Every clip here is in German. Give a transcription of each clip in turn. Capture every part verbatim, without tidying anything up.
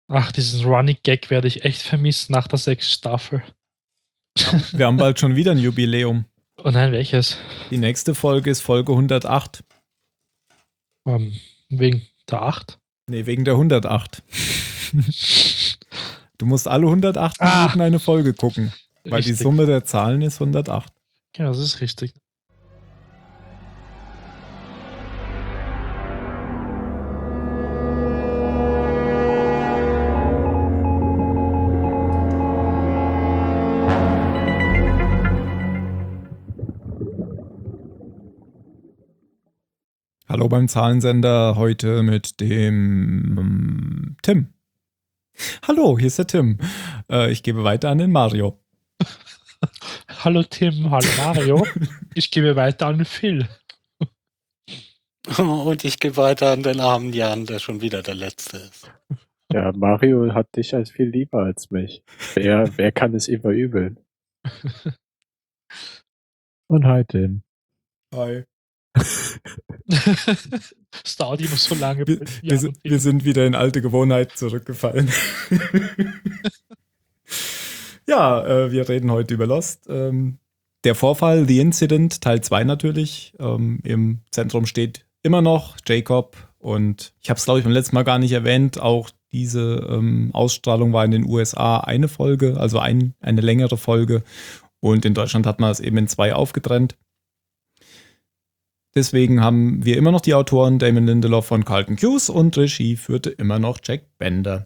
Ach, diesen Running Gag werde ich echt vermissen nach der sechsten Staffel. Wir haben bald schon wieder ein Jubiläum. Oh nein, welches? Die nächste Folge ist Folge hundertacht. Um, wegen der acht? Nee, wegen der hundertacht. Du musst alle hundertacht Ah, Minuten eine Folge gucken, weil richtig. die Summe der Zahlen ist hundertacht. Ja, das ist richtig. Hallo beim Zahlensender, heute mit dem ähm, Tim. Hallo, hier ist der Tim. Äh, ich gebe weiter an den Mario. Hallo Tim, hallo Mario. Ich gebe weiter an Phil. Und ich gebe weiter an den armen Jan, der schon wieder der Letzte ist. Ja, Mario hat dich als viel lieber als mich. Wer, wer kann es ihm verübeln? Und hi, Tim. Hi. Es dauert immer so lange. Wir, wir, sind, wir sind wieder in alte Gewohnheiten zurückgefallen. Ja, äh, wir reden heute über Lost. Ähm, der Vorfall, The Incident, Teil zwei natürlich. Ähm, Im Zentrum steht immer noch Jacob. Und ich habe es, glaube ich, beim letzten Mal gar nicht erwähnt. Auch diese ähm, Ausstrahlung war in den U S A eine Folge, also ein, eine längere Folge. Und in Deutschland hat man es eben in zwei aufgetrennt. Deswegen haben wir immer noch die Autoren Damon Lindelof und Carlton Cuse und Regie führte immer noch Jack Bender.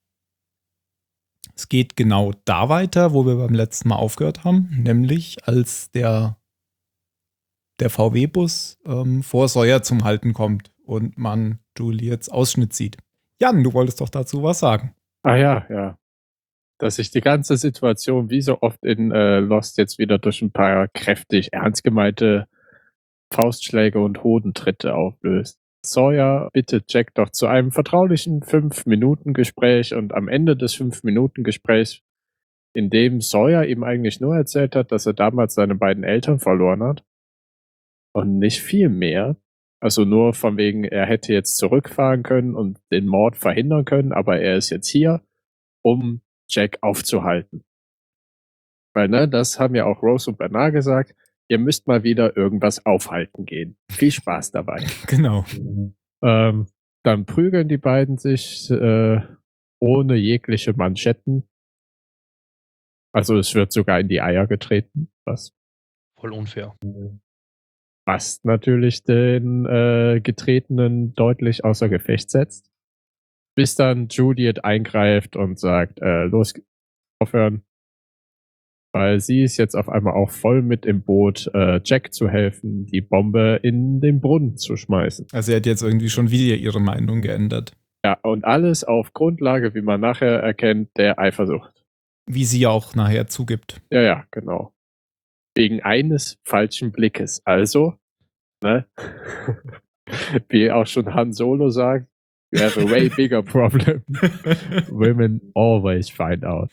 Es geht genau da weiter, wo wir beim letzten Mal aufgehört haben, nämlich als der, der V W-Bus ähm, vor Sawyer zum Halten kommt und man Juliets Ausschnitt sieht. Jan, du wolltest doch dazu was sagen. Ah ja, ja. Dass sich die ganze Situation wie so oft in äh, Lost jetzt wieder durch ein paar kräftig ernst gemeinte Faustschläge und Hodentritte auflöst. Sawyer bittet Jack doch zu einem vertraulichen fünf Minuten Gespräch und am Ende des fünf Minuten Gesprächs, in dem Sawyer ihm eigentlich nur erzählt hat, dass er damals seine beiden Eltern verloren hat und nicht viel mehr. Also nur von wegen, er hätte jetzt zurückfahren können und den Mord verhindern können, aber er ist jetzt hier, um Jack aufzuhalten. Weil, ne, das haben ja auch Rose und Bernard gesagt, ihr müsst mal wieder irgendwas aufhalten gehen. Viel Spaß dabei. Genau. Ähm, dann prügeln die beiden sich äh, ohne jegliche Manschetten. Also es wird sogar in die Eier getreten, was voll unfair. Was natürlich den äh, Getretenen deutlich außer Gefecht setzt. Bis dann Juliet eingreift und sagt, äh, los, aufhören. Weil sie ist jetzt auf einmal auch voll mit im Boot, äh, Jack zu helfen, die Bombe in den Brunnen zu schmeißen. Also sie hat jetzt irgendwie schon wieder ihre Meinung geändert. Ja, und alles auf Grundlage, wie man nachher erkennt, der Eifersucht. Wie sie auch nachher zugibt. Ja, ja, genau. Wegen eines falschen Blickes. Also, ne? Wie auch schon Han Solo sagt, you have a way bigger problem. Women always find out.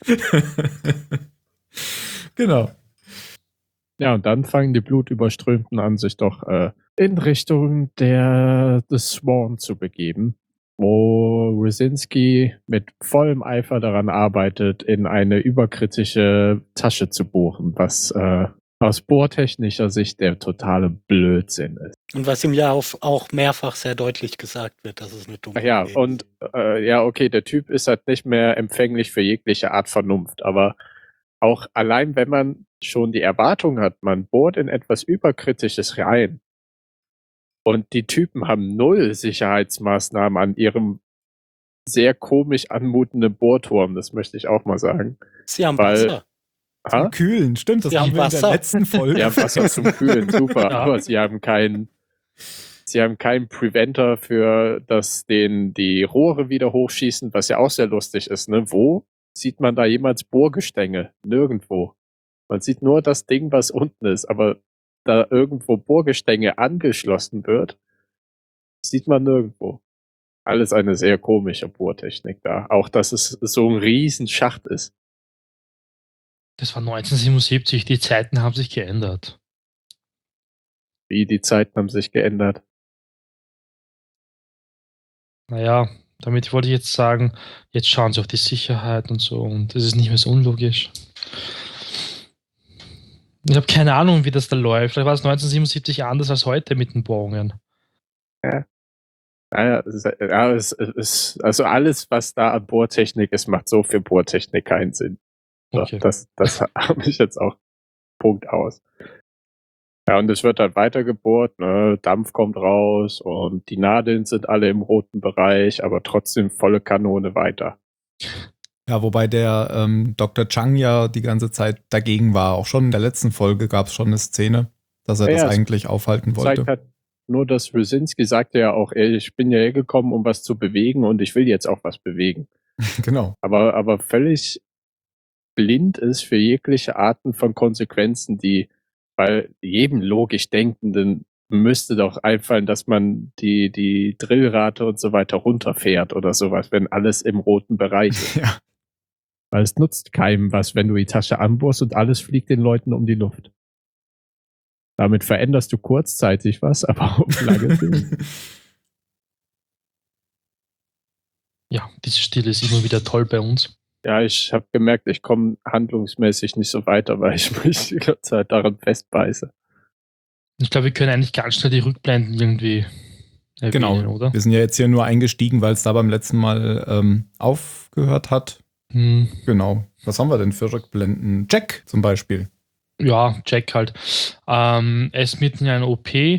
Genau. Ja, und dann fangen die Blutüberströmten an, sich doch äh, in Richtung der The Swan zu begeben, wo Rosinski mit vollem Eifer daran arbeitet, in eine überkritische Tasche zu bohren, was äh, aus bohrtechnischer Sicht der totale Blödsinn ist. Und was ihm ja auf, auch mehrfach sehr deutlich gesagt wird, dass es eine dumme Ach ja, Idee ist. und äh, ja, okay, der Typ ist halt nicht mehr empfänglich für jegliche Art Vernunft, aber auch allein, wenn man schon die Erwartung hat, man bohrt in etwas Überkritisches rein und die Typen haben null Sicherheitsmaßnahmen an ihrem sehr komisch anmutenden Bohrturm, das möchte ich auch mal sagen. Sie haben Weil, Wasser. Zum ha? Kühlen, stimmt, das Sie haben haben wir in der Wasser. letzten Folge. Ja, Wasser zum Kühlen, super, Ja. aber sie haben keinen Sie haben keinen Preventer für, dass denen die Rohre wieder hochschießen, was ja auch sehr lustig ist, ne? Wo sieht man da jemals Bohrgestänge? Nirgendwo. Man sieht nur das Ding, was unten ist, aber da irgendwo Bohrgestänge angeschlossen wird, sieht man nirgendwo. Alles eine sehr komische Bohrtechnik da. Auch, dass es so ein riesen Schacht ist. Das war neunzehnhundertsiebenundsiebzig, die Zeiten haben sich geändert. Wie die Zeiten haben sich geändert. Naja, Damit wollte ich jetzt sagen, jetzt schauen sie auf die Sicherheit und so und es ist nicht mehr so unlogisch. Ich habe keine Ahnung, wie das da läuft. Vielleicht war es neunzehnhundertsiebenundsiebzig anders als heute mit den Bohrungen. Ja. Ja, es ist- ja es, es ist, also alles, was da an Bohrtechnik ist, macht so für Bohrtechnik keinen Sinn. So, Okay. Das, das habe ich jetzt auch Punkt aus. Ja, und es wird dann weiter gebohrt, ne? Dampf kommt raus und die Nadeln sind alle im roten Bereich, aber trotzdem volle Kanone weiter. Ja, wobei der ähm, Doktor Chang ja die ganze Zeit dagegen war. Auch schon in der letzten Folge gab es schon eine Szene, dass er Ja, das ja, es eigentlich aufhalten zeigt wollte. halt nur, dass Brzezinski sagte ja auch, ey, ich bin ja hergekommen, um was zu bewegen und ich will jetzt auch was bewegen. Genau. Aber, aber völlig blind ist für jegliche Arten von Konsequenzen, die bei jedem logisch Denkenden müsste doch einfallen, dass man die, die Drillrate und so weiter runterfährt oder sowas, wenn alles im roten Bereich ist. Ja. Weil es nutzt keinem was, wenn du die Tasche anbohrst und alles fliegt den Leuten um die Luft. Damit veränderst du kurzzeitig was, aber auf lange Sicht. Ja, diese Stille ist immer wieder toll bei uns. Ja, ich habe gemerkt, ich komme handlungsmäßig nicht so weiter, weil ich mich die ganze Zeit daran festbeiße. Ich glaube, wir können eigentlich ganz schnell die Rückblenden irgendwie erwähnen, Genau. oder? Wir sind ja jetzt hier nur eingestiegen, weil es da beim letzten Mal ähm, aufgehört hat. Hm. Genau. Was haben wir denn für Rückblenden? Jack zum Beispiel. Ja, Jack halt. Ähm, er ist mitten in einer O P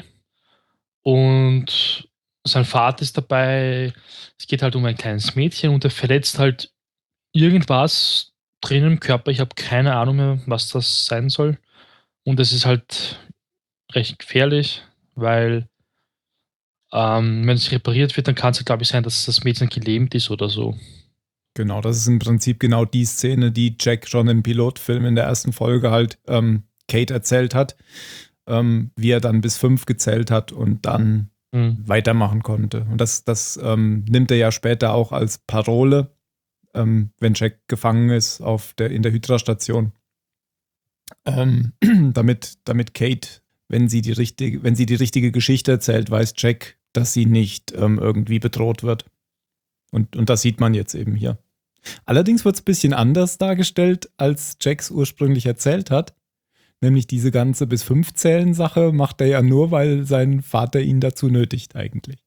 und sein Vater ist dabei. Es geht halt um ein kleines Mädchen und er verletzt halt irgendwas drin im Körper. Ich habe keine Ahnung mehr, was das sein soll. Und es ist halt recht gefährlich, weil ähm, wenn es repariert wird, dann kann es, glaube ich, sein, dass das Mädchen gelähmt ist oder so. Genau, das ist im Prinzip genau die Szene, die Jack schon im Pilotfilm in der ersten Folge halt ähm, Kate erzählt hat, ähm, wie er dann bis fünf gezählt hat und dann Hm. weitermachen konnte. Und das, das ähm, nimmt er ja später auch als Parole, ähm, wenn Jack gefangen ist auf der, in der Hydra-Station. Ähm, damit, damit Kate, wenn sie die richtige, wenn sie die richtige Geschichte erzählt, weiß Jack, dass sie nicht ähm, irgendwie bedroht wird. Und, und das sieht man jetzt eben hier. Allerdings wird es ein bisschen anders dargestellt, als Jax ursprünglich erzählt hat. Nämlich diese ganze bis fünf Zählen Sache macht er ja nur, weil sein Vater ihn dazu nötigt eigentlich.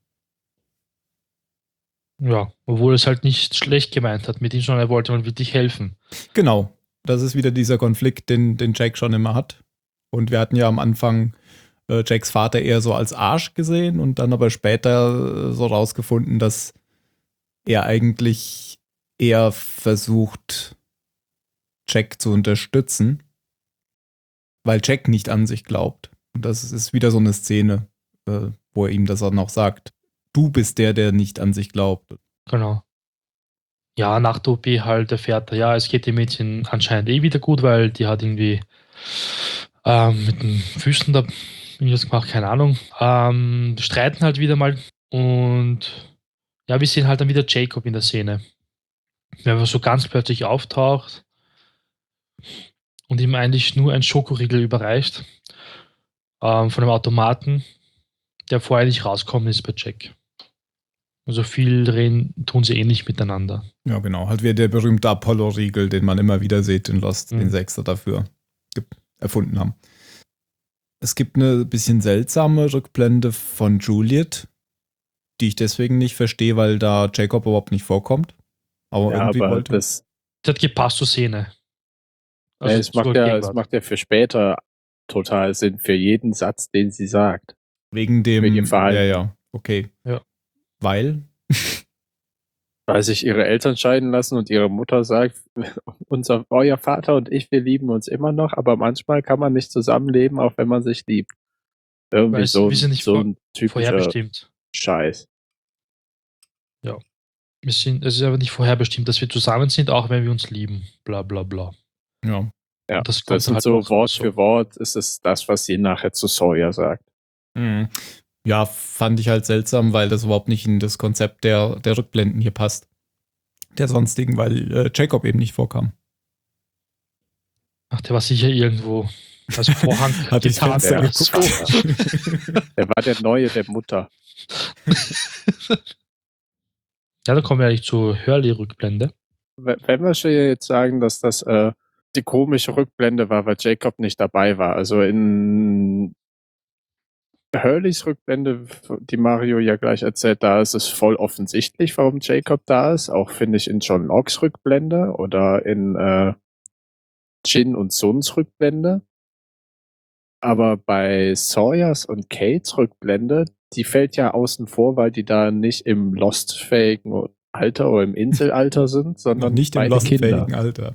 Ja, obwohl es halt nicht schlecht gemeint hat mit ihm, sondern er wollte mal wirklich helfen. Genau, das ist wieder dieser Konflikt, den, den Jack schon immer hat. Und wir hatten ja am Anfang äh, Jacks Vater eher so als Arsch gesehen und dann aber später äh, so rausgefunden, dass er eigentlich eher versucht, Jack zu unterstützen, weil Jack nicht an sich glaubt. Und das ist wieder so eine Szene, äh, wo er ihm das auch noch sagt. Du bist der, der nicht an sich glaubt. Genau. Ja, nach der O P halt erfährt er, ja, es geht dem Mädchen anscheinend eh wieder gut, weil die hat irgendwie ähm, mit den Füßen da irgendwas gemacht, keine Ahnung. Ähm, streiten halt wieder mal und ja, wir sehen halt dann wieder Jacob in der Szene. Der einfach so ganz plötzlich auftaucht und ihm eigentlich nur ein Schokoriegel überreicht ähm, von einem Automaten, der vorher nicht rauskommen ist bei Jack. Also viel reden tun sie eh nicht miteinander. Ja, genau. Halt wie der berühmte Apollo-Riegel, den man immer wieder sieht in Lost, Mhm. den Sechser dafür ge- erfunden haben. Es gibt eine bisschen seltsame Rückblende von Juliet, die ich deswegen nicht verstehe, weil da Jacob überhaupt nicht vorkommt. Aber Ja, irgendwie aber wollte. das, Das hat gepasst zur Szene. ja, es, macht zur ja, es Gegenwart. macht ja für später total Sinn, für jeden Satz, den sie sagt. Wegen dem. Wegen ihr Verhalten. Ja, ja, okay. Ja. Weil. Weil sich ihre Eltern scheiden lassen und ihre Mutter sagt, unser, euer Vater und ich, wir lieben uns immer noch, aber manchmal kann man nicht zusammenleben, auch wenn man sich liebt. Irgendwie Weil es- so, wir sind nicht so vor- ein typischer Vorherbestimmt. Scheiß. Wir sind, es ist aber nicht vorherbestimmt, dass wir zusammen sind, auch wenn wir uns lieben. Bla bla bla. Ja. Ja, Das das, kommt sind halt so noch Wort so. für Wort, ist es das, was sie nachher zu Sawyer sagt. Mhm. Ja, fand ich halt seltsam, weil das überhaupt nicht in das Konzept der, der Rückblenden hier passt. Der sonstigen, weil äh, Jacob eben nicht vorkam. Ach, der war sicher irgendwo als Vorhang Hat durchs getarnt Fenster oder geguckt. so. Der war der Neue der Mutter. Ja, dann kommen wir eigentlich zur Hurley-Rückblende. Wenn wir schon jetzt sagen, dass das äh, die komische Rückblende war, weil Jacob nicht dabei war. Also in Hurleys Rückblende, die Mario ja gleich erzählt, da ist es voll offensichtlich, warum Jacob da ist. Auch finde ich in John Locks Rückblende oder in äh, Jin und Suns Rückblende. Aber bei Sawyers und Kates Rückblende, die fällt ja außen vor, weil die da nicht im Lost-fähigen Alter oder im Inselalter sind, sondern Noch nicht im beide Kinder. lostfähigen Alter.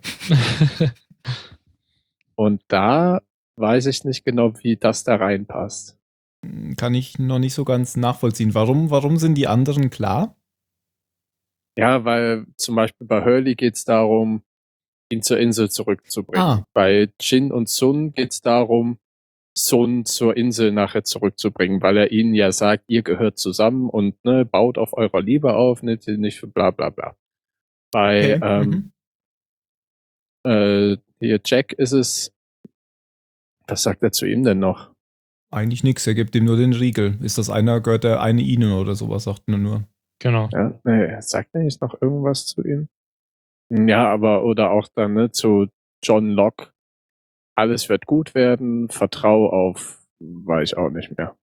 Und da weiß ich nicht genau, wie das da reinpasst. Kann ich noch nicht so ganz nachvollziehen. Warum, warum sind die anderen klar? Ja, weil zum Beispiel bei Hurley geht es darum, ihn zur Insel zurückzubringen. Ah. Bei Jin und Sun geht es darum, Sun zur Insel nachher zurückzubringen, weil er ihnen ja sagt, ihr gehört zusammen und ne, baut auf eurer Liebe auf, nicht, nicht bla bla bla. Bei Okay. ähm, Mhm. äh, hier Jack ist es, was sagt er zu ihm denn noch? Eigentlich nichts, er gibt ihm nur den Riegel. Ist das einer, gehört der eine ihnen oder sowas, sagt er nur. Genau. Ja, nee, sagt er nicht noch irgendwas zu ihm? Ja, aber oder auch dann ne, zu John Locke. Alles wird gut werden, vertrau auf, weiß ich auch nicht mehr.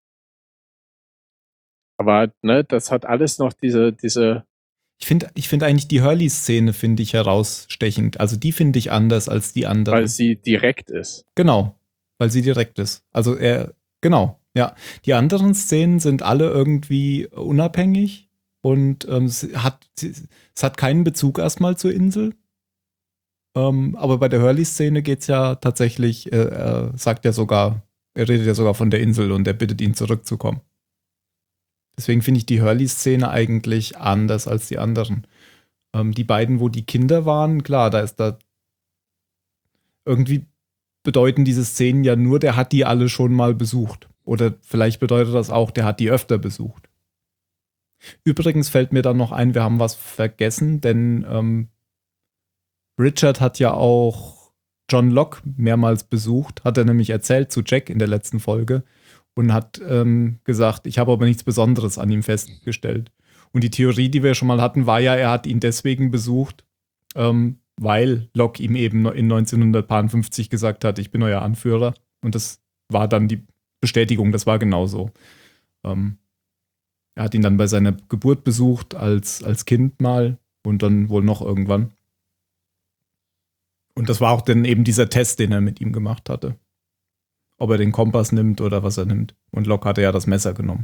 Aber ne, das hat alles noch diese, diese. Ich finde ich find eigentlich die Hurley-Szene finde ich herausstechend. Also die finde ich anders als die anderen. Weil sie direkt ist. Genau, weil sie direkt ist. Also er, genau, ja. Die anderen Szenen sind alle irgendwie unabhängig und ähm, es, hat, es hat keinen Bezug erstmal zur Insel. Ähm, aber bei der Hurley-Szene geht es ja tatsächlich, äh, er sagt ja sogar, er redet ja sogar von der Insel und er bittet ihn zurückzukommen. Deswegen finde ich die Hurley-Szene eigentlich anders als die anderen. Ähm, die beiden, wo die Kinder waren, klar, da ist da irgendwie bedeuten diese Szenen ja nur, der hat die alle schon mal besucht. Oder vielleicht bedeutet das auch, der hat die öfter besucht. Übrigens fällt mir dann noch ein, wir haben was vergessen, denn ähm, Richard hat ja auch John Locke mehrmals besucht, hat er nämlich erzählt zu Jack in der letzten Folge und hat ähm, gesagt, ich habe aber nichts Besonderes an ihm festgestellt. Und die Theorie, die wir schon mal hatten, war ja, er hat ihn deswegen besucht, ähm, weil Locke ihm eben in neunzehnhundertfünfzig gesagt hat, ich bin euer Anführer. Und das war dann die Bestätigung, das war genauso. Ähm, er hat ihn dann bei seiner Geburt besucht, als, als Kind mal und dann wohl noch irgendwann. Und das war auch dann eben dieser Test, den er mit ihm gemacht hatte. Ob er den Kompass nimmt oder was er nimmt. Und Locke hatte ja das Messer genommen.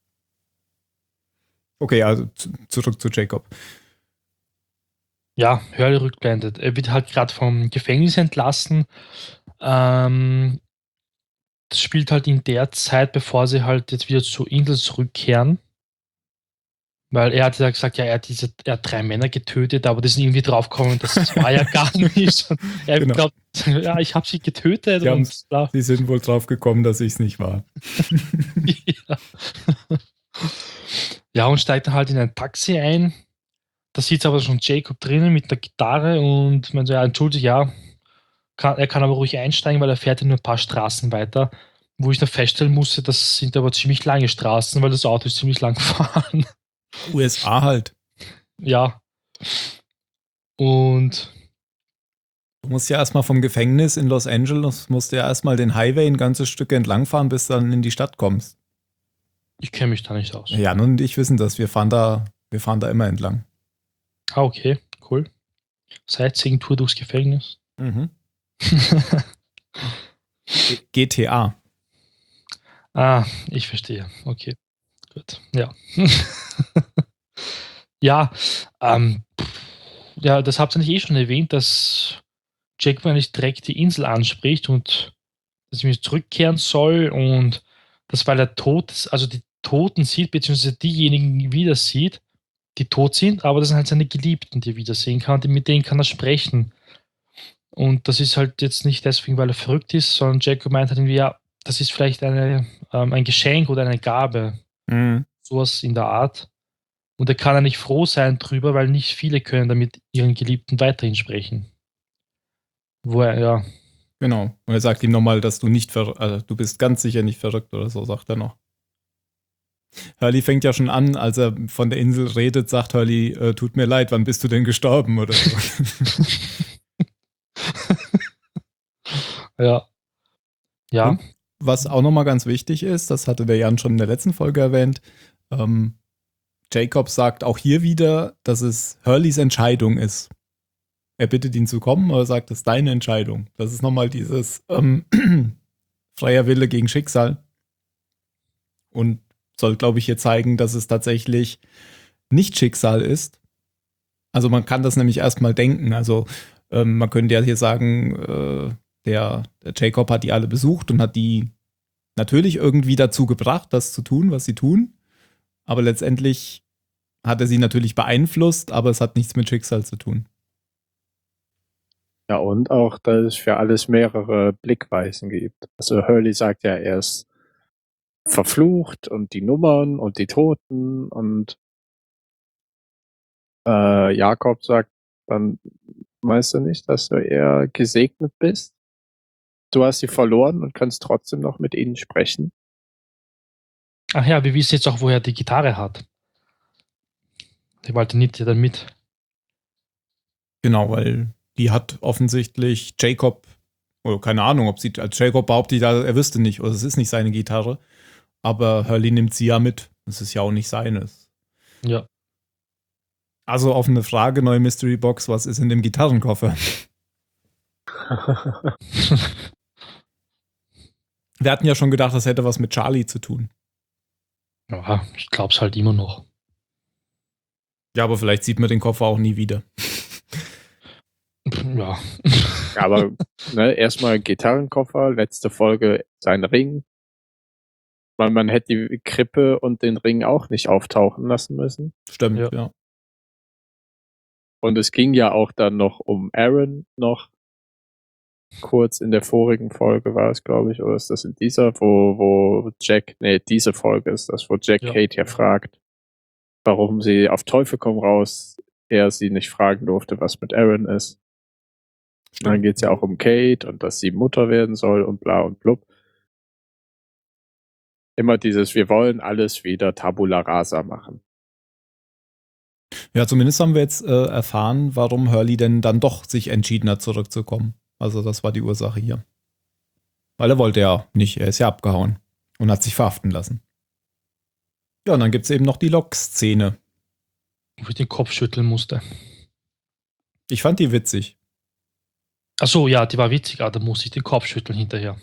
Okay, also zu, zurück zu Jacob. Ja, Hurley rückblendet. Er wird halt gerade vom Gefängnis entlassen. Ähm, das spielt halt in der Zeit, bevor sie halt jetzt wieder zur Insel zurückkehren. Weil er hat ja gesagt, ja, er hat, diese, er hat drei Männer getötet, aber die sind irgendwie draufgekommen, das war ja gar nicht. Und er Genau. glaubt, ja, ich habe sie getötet. Sie, und bla. sie sind wohl drauf gekommen, dass ich es nicht war. ja. ja, und steigt dann halt in ein Taxi ein. Da sitzt aber schon Jacob drinnen mit der Gitarre und man so, ja, entschuldigt, ja, kann, er kann aber ruhig einsteigen, weil er fährt ja nur ein paar Straßen weiter. Wo ich da feststellen musste, das sind aber ziemlich lange Straßen, weil das Auto ist ziemlich lang gefahren. U S A halt. Ja. Und Du musst ja erstmal vom Gefängnis in Los Angeles, musst du ja erstmal den Highway ein ganzes Stück entlangfahren, bis du dann in die Stadt kommst. ich kenne mich da nicht aus. Jan und ich wissen das, wir fahren da, wir fahren da immer entlang. Ah, okay, cool. Sightseeing-Tour durchs Gefängnis. Mhm. G T A. Ah, ich verstehe. Okay, gut. Ja. ja, ähm, ja, das habt ihr nicht eh schon erwähnt, dass Jacob eigentlich direkt die Insel anspricht und dass ich mich zurückkehren soll und das, weil er tot ist, also die Toten sieht, beziehungsweise diejenigen wieder sieht, die tot sind, aber das sind halt seine Geliebten, die er wiedersehen kann und mit denen kann er sprechen. Und das ist halt jetzt nicht deswegen, weil er verrückt ist, sondern Jacob meint halt irgendwie, ja, das ist vielleicht eine, ähm, ein Geschenk oder eine Gabe. Mhm. Sowas in der Art. Und er kann ja nicht froh sein drüber, weil nicht viele können damit ihren Geliebten weiterhin sprechen. Wo er, ja. Genau. Und er sagt ihm nochmal, dass du nicht verrückt, also du bist ganz sicher nicht verrückt oder so, sagt er noch. Hurley fängt ja schon an, als er von der Insel redet, sagt Hurley, äh, tut mir leid, wann bist du denn gestorben oder so. Ja. Ja. Und was auch nochmal ganz wichtig ist, das hatte der Jan schon in der letzten Folge erwähnt, ähm, Jacob sagt auch hier wieder, dass es Hurleys Entscheidung ist. Er bittet ihn zu kommen, aber sagt, es ist deine Entscheidung. Das ist nochmal dieses ähm, freier Wille gegen Schicksal. Und soll, glaube ich, hier zeigen, dass es tatsächlich nicht Schicksal ist. Also man kann das nämlich erstmal denken. Also ähm, man könnte ja hier sagen, äh, der, der Jacob hat die alle besucht und hat die natürlich irgendwie dazu gebracht, das zu tun, was sie tun. Aber letztendlich hat er sie natürlich beeinflusst, aber es hat nichts mit Schicksal zu tun. Ja, und auch, dass es für alles mehrere Blickweisen gibt. Also Hurley sagt ja, er ist verflucht und die Nummern und die Toten und äh, Jakob sagt dann, meinst du nicht, dass du eher gesegnet bist? Du hast sie verloren und kannst trotzdem noch mit ihnen sprechen. Ach ja, wir wissen jetzt auch, woher die Gitarre hat. Die wollte nicht dann mit. Genau, weil die hat offensichtlich Jacob, oder keine Ahnung, ob sie, als Jacob behauptet, er wüsste nicht, oder es ist nicht seine Gitarre. Aber Hurley nimmt sie ja mit. Das ist ja auch nicht seines. Ja. Also offene Frage, neue Mystery Box, was ist in dem Gitarrenkoffer? Wir hatten ja schon gedacht, das hätte was mit Charlie zu tun. Ja, ich glaub's halt immer noch. Ja, aber vielleicht sieht man den Koffer auch nie wieder. Ja. Aber ne, erstmal Gitarrenkoffer, letzte Folge sein Ring. Weil man hätte die Krippe und den Ring auch nicht auftauchen lassen müssen. Stimmt, Ja. ja. Und es ging ja auch dann noch um Aaron noch. Kurz in der vorigen Folge war es, glaube ich, oder ist das in dieser, wo, wo Jack, nee, diese Folge ist das, wo Jack Ja. Kate ja fragt, warum sie auf Teufel komm raus, er sie nicht fragen durfte, was mit Aaron ist. Und dann geht es ja auch um Kate und dass sie Mutter werden soll und bla und blub. Immer dieses, wir wollen alles wieder Tabula Rasa machen. Ja, zumindest haben wir jetzt äh, erfahren, warum Hurley denn dann doch sich entschieden hat, zurückzukommen. Also das war die Ursache hier. Weil er wollte ja nicht, er ist ja abgehauen und hat sich verhaften lassen. Ja, und dann gibt es eben noch die Lok-Szene. Wo ich den Kopf schütteln musste. Ich fand die witzig. Ach so, ja, die war witzig, aber da musste ich den Kopf schütteln hinterher.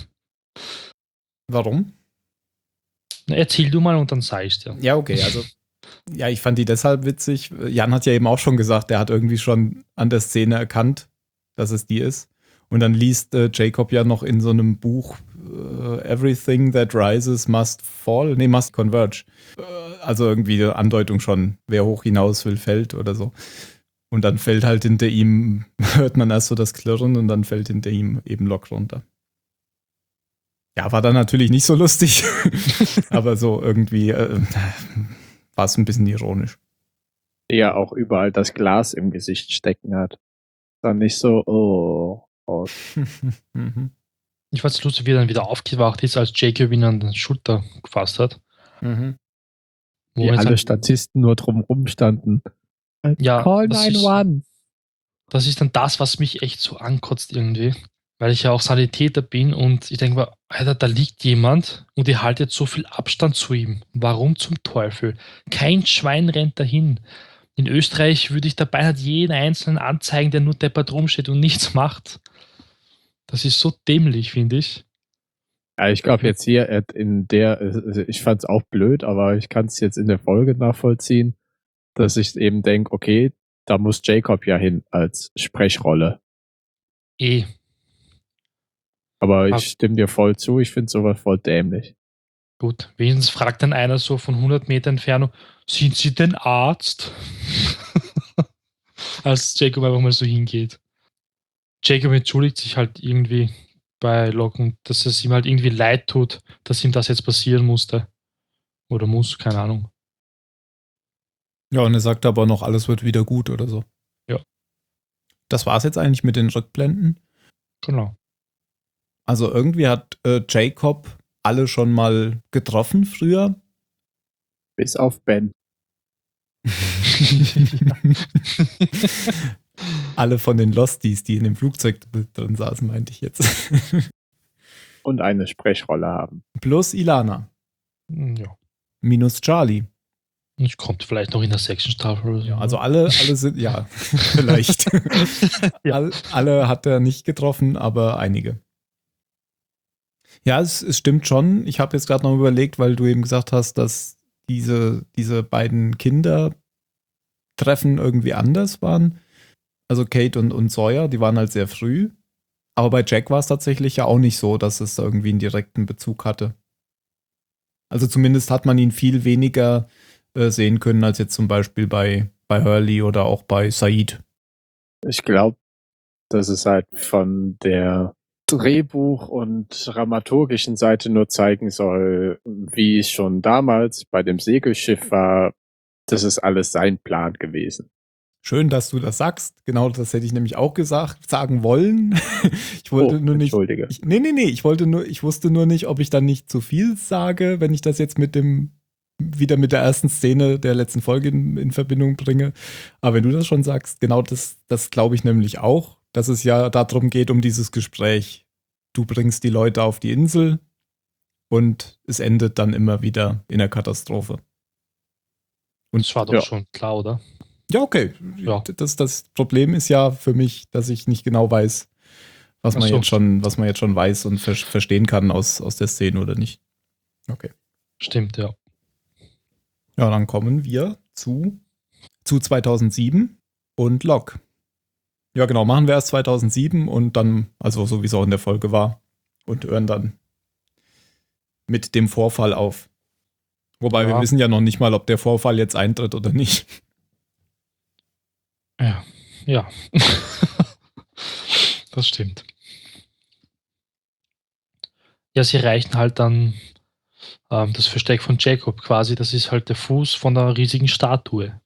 Warum? Na, erzähl du mal und dann sag ich's dir. Ja, okay, also ja, ich fand die deshalb witzig. Jan hat ja eben auch schon gesagt, er hat irgendwie schon an der Szene erkannt, dass es die ist. Und dann liest äh, Jacob ja noch in so einem Buch äh, Everything that rises must fall, nee, must converge. Äh, also irgendwie eine Andeutung schon, wer hoch hinaus will, fällt oder so. Und dann fällt halt hinter ihm, hört man erst so das Klirren und dann fällt hinter ihm eben Lok runter. Ja, war dann natürlich nicht so lustig, aber so irgendwie äh, war es ein bisschen ironisch. Der auch überall das Glas im Gesicht stecken hat. Dann nicht so, oh, oh. mhm. Ich fand's lustig, wie er dann wieder aufgewacht ist, als Jacob ihn an die Schulter gefasst hat. Mhm. Wo Wie man jetzt alle dann- Statisten nur drumrum standen. Ja, Call das ist- neun eins. Das ist dann das, was mich echt so ankotzt irgendwie. Weil ich ja auch Sanitäter bin und ich denke mir, Alter, da liegt jemand und ihr haltet so viel Abstand zu ihm. Warum zum Teufel? Kein Schwein rennt dahin. In Österreich würde ich dabei halt jeden einzelnen anzeigen, der nur deppert rumsteht und nichts macht. Das ist so dämlich, finde ich. Ja, ich glaube jetzt hier äh, in der, äh, ich fand's auch blöd, aber ich kann es jetzt in der Folge nachvollziehen, dass ich eben denke, okay, da muss Jacob ja hin als Sprechrolle. Eh. Aber ich Ah. stimme dir voll zu, ich finde sowas voll dämlich. Gut, wenigstens fragt dann einer so von hundert Meter Entfernung, sind Sie denn Arzt? Als Jacob einfach mal so hingeht. Jacob entschuldigt sich halt irgendwie bei Locken, dass es ihm halt irgendwie leid tut, dass ihm das jetzt passieren musste. Oder muss, keine Ahnung. Ja, und er sagt aber noch, alles wird wieder gut oder so. Ja. Das war's jetzt eigentlich mit den Rückblenden. Genau. Also irgendwie hat äh, Jacob alle schon mal getroffen früher. Bis auf Ben. Alle von den Losties, die in dem Flugzeug drin saßen, meinte ich jetzt. Und eine Sprechrolle haben. Plus Ilana. Ja. Minus Charlie. Und kommt vielleicht noch in der sechsten Staffel oder so. Ja, also alle, alle sind, ja, vielleicht. Ja. All, alle hat er nicht getroffen, aber einige. Ja, es, es stimmt schon. Ich habe jetzt gerade noch überlegt, weil du eben gesagt hast, dass diese, diese beiden Kindertreffen irgendwie anders waren. Also Kate und, und Sawyer, die waren halt sehr früh. Aber bei Jack war es tatsächlich ja auch nicht so, dass es irgendwie einen direkten Bezug hatte. Also zumindest hat man ihn viel weniger äh, sehen können, als jetzt zum Beispiel bei, bei Hurley oder auch bei Said. Ich glaube, dass es halt von der Drehbuch- und dramaturgischen Seite nur zeigen soll, wie es schon damals bei dem Segelschiff war. Das ist alles sein Plan gewesen. Schön, dass du das sagst. Genau, das hätte ich nämlich auch gesagt, sagen wollen. Ich wollte Oh, nur nicht. entschuldige. Ich, nee, nee, nee. Ich wollte nur, ich wusste nur nicht, ob ich dann nicht zu viel sage, wenn ich das jetzt mit dem, wieder mit der ersten Szene der letzten Folge in, in Verbindung bringe. Aber wenn du das schon sagst, genau das, das glaube ich nämlich auch, dass es ja darum geht, um dieses Gespräch. Du bringst die Leute auf die Insel und es endet dann immer wieder in der Katastrophe. Und das war doch Ja. schon klar, oder? Ja, okay. Ja. Das, das Problem ist ja für mich, dass ich nicht genau weiß, was man, Ach so. jetzt, schon, was man jetzt schon weiß und ver verstehen kann aus, aus der Szene oder nicht. Okay. Stimmt, ja. Ja, dann kommen wir zu, zu zweitausendsieben und Locke. Ja, genau, machen wir erst zweitausendsieben und dann, also so wie es auch in der Folge war, und hören dann mit dem Vorfall auf. Wobei Ja. wir wissen ja noch nicht mal, ob der Vorfall jetzt eintritt oder nicht. Ja. Ja. Das stimmt. Ja, sie reichen halt dann ähm, das Versteck von Jacob quasi. Das ist halt der Fuß von der riesigen Statue.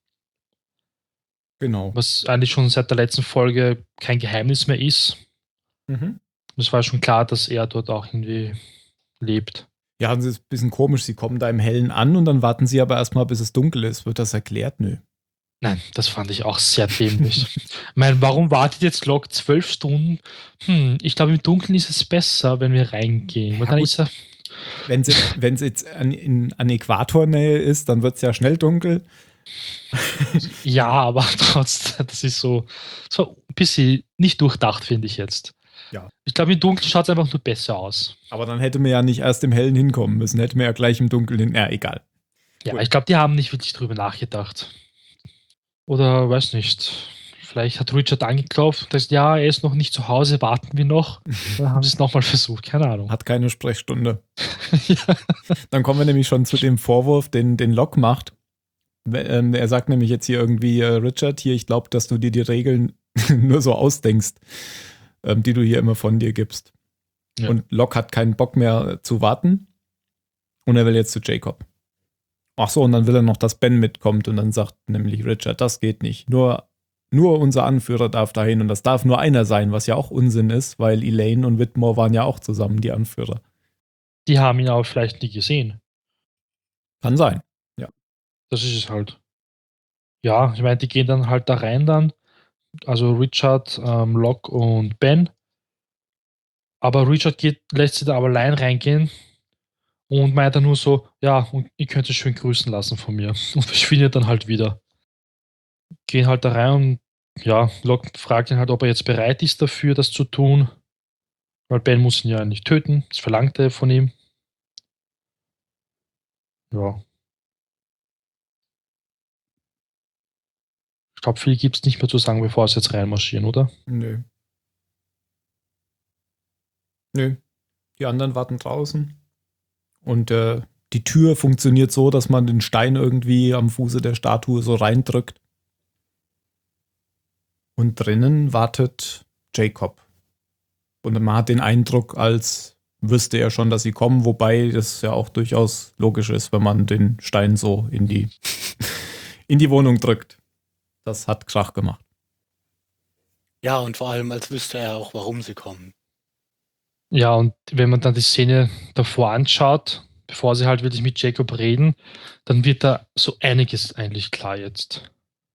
Genau. Was eigentlich schon seit der letzten Folge kein Geheimnis mehr ist. Mhm. Es war schon klar, dass er dort auch irgendwie lebt. Ja, das ist ein bisschen komisch. Sie kommen da im Hellen an und dann warten sie aber erstmal, bis es dunkel ist. Wird das erklärt? Nö. Nein, das fand ich auch sehr dämlich. Ich meine, warum wartet jetzt Locke zwölf Stunden? Hm, ich glaube, im Dunkeln ist es besser, wenn wir reingehen. Weil Ja, dann gut. ist er, Wenn es wenn es jetzt an, in, an Äquatornähe ist, dann wird es ja schnell dunkel. ja, aber trotzdem, das ist so, so ein bisschen nicht durchdacht, finde ich jetzt. Ja. Ich glaube, im Dunkeln schaut es einfach nur besser aus. Aber dann hätte man ja nicht erst im Hellen hinkommen müssen. Hätte man ja gleich im Dunkeln hin. Ja, egal. Ja, Gut. ich glaube, die haben nicht wirklich drüber nachgedacht. Oder, weiß nicht, vielleicht hat Richard angeklopft und gesagt, ja, er ist noch nicht zu Hause, warten wir noch. Dann haben sie es nochmal versucht, keine Ahnung. Hat keine Sprechstunde. Ja. Dann kommen wir nämlich schon zu dem Vorwurf, den, den Locke macht. Ähm, er sagt nämlich jetzt hier irgendwie, äh, Richard, hier, ich glaube, dass du dir die Regeln nur so ausdenkst, ähm, die du hier immer von dir gibst. Ja. Und Locke hat keinen Bock mehr zu warten und er will jetzt zu Jacob. Ach so, und dann will er noch, dass Ben mitkommt und dann sagt nämlich Richard, das geht nicht. Nur, nur unser Anführer darf dahin und das darf nur einer sein, was ja auch Unsinn ist, weil Elaine und Whitmore waren ja auch zusammen die Anführer. Die haben ihn aber vielleicht nie gesehen. Kann sein. Das ist es halt. Ja, ich meine, die gehen dann halt da rein dann. Also Richard, ähm, Locke und Ben. Aber Richard geht, lässt sie da aber allein reingehen und meint dann nur so, ja, und ihr könnt es schön grüßen lassen von mir. Und verschwindet dann halt wieder. Gehen halt da rein und ja, Locke fragt ihn halt, ob er jetzt bereit ist dafür, das zu tun. Weil Ben muss ihn ja nicht töten. Das verlangt er von ihm. Ja. Ich glaube, viel gibt es nicht mehr zu sagen, bevor sie jetzt reinmarschieren, oder? Nö. Nö. Die anderen warten draußen. Und äh, die Tür funktioniert so, dass man den Stein irgendwie am Fuße der Statue so reindrückt. Und drinnen wartet Jacob. Und man hat den Eindruck, als wüsste er schon, dass sie kommen, wobei das ja auch durchaus logisch ist, wenn man den Stein so in die, in die Wohnung drückt. Das hat Krach gemacht. Ja, und vor allem, als wüsste er auch, warum sie kommen. Ja, und wenn man dann die Szene davor anschaut, bevor sie halt wirklich mit Jacob reden, dann wird da so einiges eigentlich klar jetzt.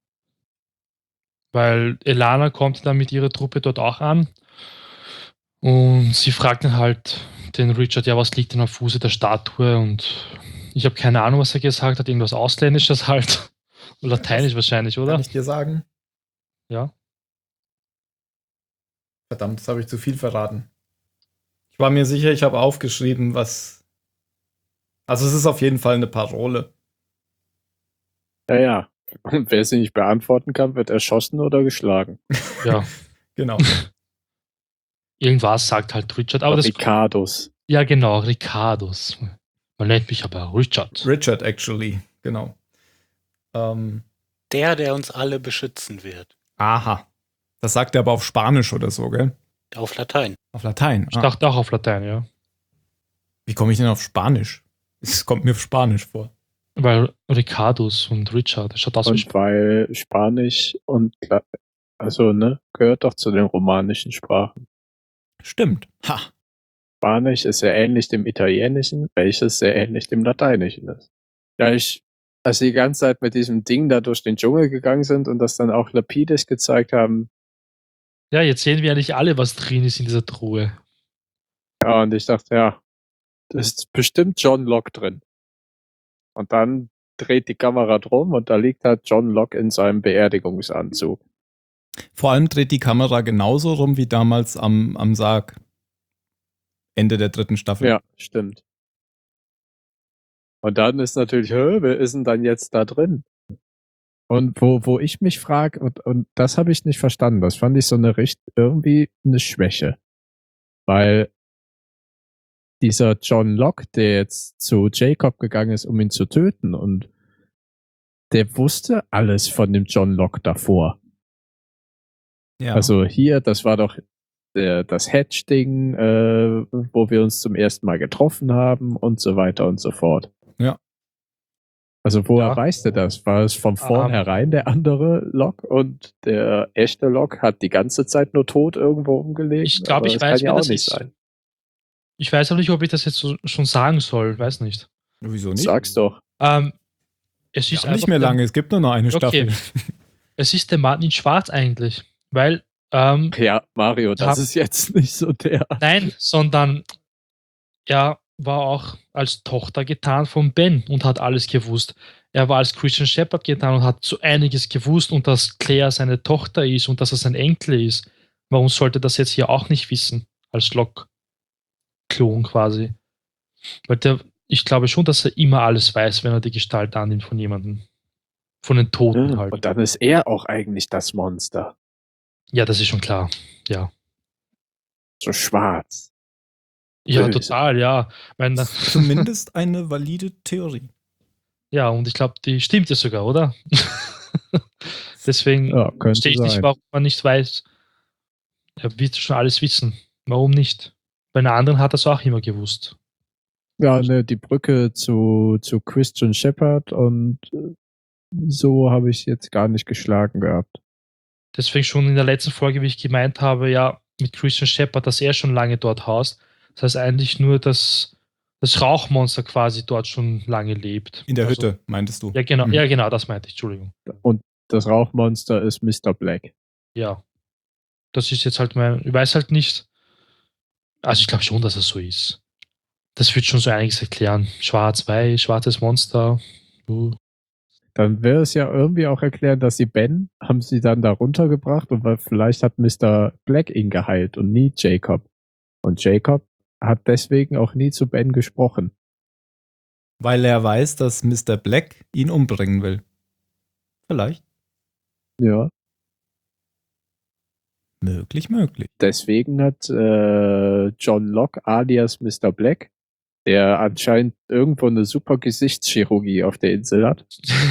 Weil Elana kommt dann mit ihrer Truppe dort auch an und sie fragt dann halt den Richard, ja, was liegt denn am Fuße der Statue? Und ich habe keine Ahnung, was er gesagt hat, irgendwas Ausländisches halt. Lateinisch wahrscheinlich, oder? Kann ich dir sagen? Ja. Verdammt, das habe ich zu viel verraten. Ich war mir sicher, ich habe aufgeschrieben, was. Also es ist auf jeden Fall eine Parole. Ja, ja. Und wer sie nicht beantworten kann, wird erschossen oder geschlagen. Ja. Genau. Irgendwas sagt halt Richard. Aber das, Ricardos. ja, genau, Ricardos. Man nennt mich aber Richard. Richard, actually. Genau. Ähm, Der, der uns alle beschützen wird. aha. Das sagt er aber auf Spanisch oder so, gell? Auf Latein. Auf Latein. Ich Ah. dachte auch auf Latein, ja. Wie komme ich denn auf Spanisch? Es kommt mir auf Spanisch vor. Weil Ricardos und Richard, das schaut aus wie Und Sp- weil Spanisch und La- also, ne, gehört doch zu den romanischen Sprachen. Stimmt. Ha. Spanisch ist sehr ähnlich dem Italienischen, welches sehr ähnlich dem Lateinischen ist. Ja, ich, als sie die ganze Zeit mit diesem Ding da durch den Dschungel gegangen sind und das dann auch Lapidus gezeigt haben, Ja, jetzt sehen wir eigentlich alle, was drin ist in dieser Truhe. ja, und ich dachte, ja, da ist bestimmt John Locke drin. Und dann dreht die Kamera drum und da liegt halt John Locke in seinem Beerdigungsanzug. Vor allem dreht die Kamera genauso rum wie damals am, am Sarg. Ende der dritten Staffel. Ja, stimmt. Und dann ist natürlich, hä, wer ist denn dann jetzt da drin? Und wo, wo ich mich frage, und, und das habe ich nicht verstanden, das fand ich so eine Richt irgendwie eine Schwäche. Weil dieser John Locke, der jetzt zu Jacob gegangen ist, um ihn zu töten, und der wusste alles von dem John Locke davor. Ja. Also hier, das war doch der, das Hedge-Ding, äh, wo wir uns zum ersten Mal getroffen haben und so weiter und so fort. Ja. Also woher Ja. weißt du das? War es von vornherein der andere Locke und der echte Locke hat die ganze Zeit nur tot irgendwo rumgelegen? Ich glaube, Aber ich das weiß, kann ja wer auch das nicht ist. sein. Ich weiß auch nicht, ob ich das jetzt so, schon sagen soll. Weiß nicht. Wieso nicht? Sag's doch. Ähm, es Ja, ist nicht einfach mehr der- lange, es gibt nur noch eine Okay. Staffel. Es ist der Mann in Schwarz eigentlich. Weil, ähm, Ja, Mario, das Hab- ist jetzt nicht so der. nein, sondern er war auch als Tochter getan von Ben und hat alles gewusst. Er war als Christian Shepherd getan und hat so einiges gewusst und dass Claire seine Tochter ist und dass er sein Enkel ist. Warum sollte das jetzt hier auch nicht wissen? Als Locke-Klon quasi. Weil der, ich glaube schon, dass er immer alles weiß, wenn er die Gestalt annimmt von jemandem. Von den Toten halt. Und dann ist er auch eigentlich das Monster. Ja, das ist schon klar. Ja. So schwarz. Ja, Böse. total, ja. Mein, Zumindest eine valide Theorie. ja, und ich glaube, die stimmt ja sogar, oder? Deswegen Ja, könnte verstehe ich nicht, sein. warum man nicht weiß. Er wird schon alles wissen. Warum nicht? Bei einer anderen hat er es auch immer gewusst. Ja, ne, die Brücke zu, zu Christian Shepherd und äh, so habe ich jetzt gar nicht geschlagen gehabt. Deswegen schon in der letzten Folge, wie ich gemeint habe, ja, mit Christian Shepherd, dass er schon lange dort haust. Das heißt eigentlich nur, dass das Rauchmonster quasi dort schon lange lebt. In der Also- Hütte, meintest du? Ja, genau, Mhm. ja, genau, das meinte ich, Entschuldigung. Und das Rauchmonster ist Mister Black. Ja. Das ist jetzt halt mein, ich weiß halt nicht. Also ich glaube schon, dass es so ist. Das wird schon so einiges erklären. Schwarz-Weiß, schwarzes Monster. Uh. Dann wäre es ja irgendwie auch erklären, dass sie Ben, haben sie dann da runtergebracht und weil vielleicht hat Mister Black ihn geheilt und nie Jacob. Und Jacob hat deswegen auch nie zu Ben gesprochen. Weil er weiß, dass Mister Black ihn umbringen will. Vielleicht. Ja. Möglich, möglich. Deswegen hat äh, John Locke alias Mister Black, der anscheinend irgendwo eine super Gesichtschirurgie auf der Insel hat,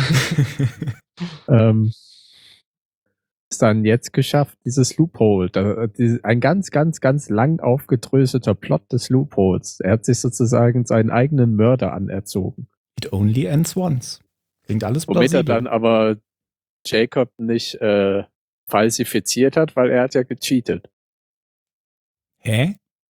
ähm, ist dann jetzt geschafft, dieses Loophole, da, die, ein ganz, ganz, ganz lang aufgedröselter Plot des Loopholes. Er hat sich sozusagen seinen eigenen Mörder anerzogen. It only ends once. Klingt alles Womit er plausibel. dann aber Jacob nicht äh, falsifiziert hat, weil er hat ja gecheatet. Hä?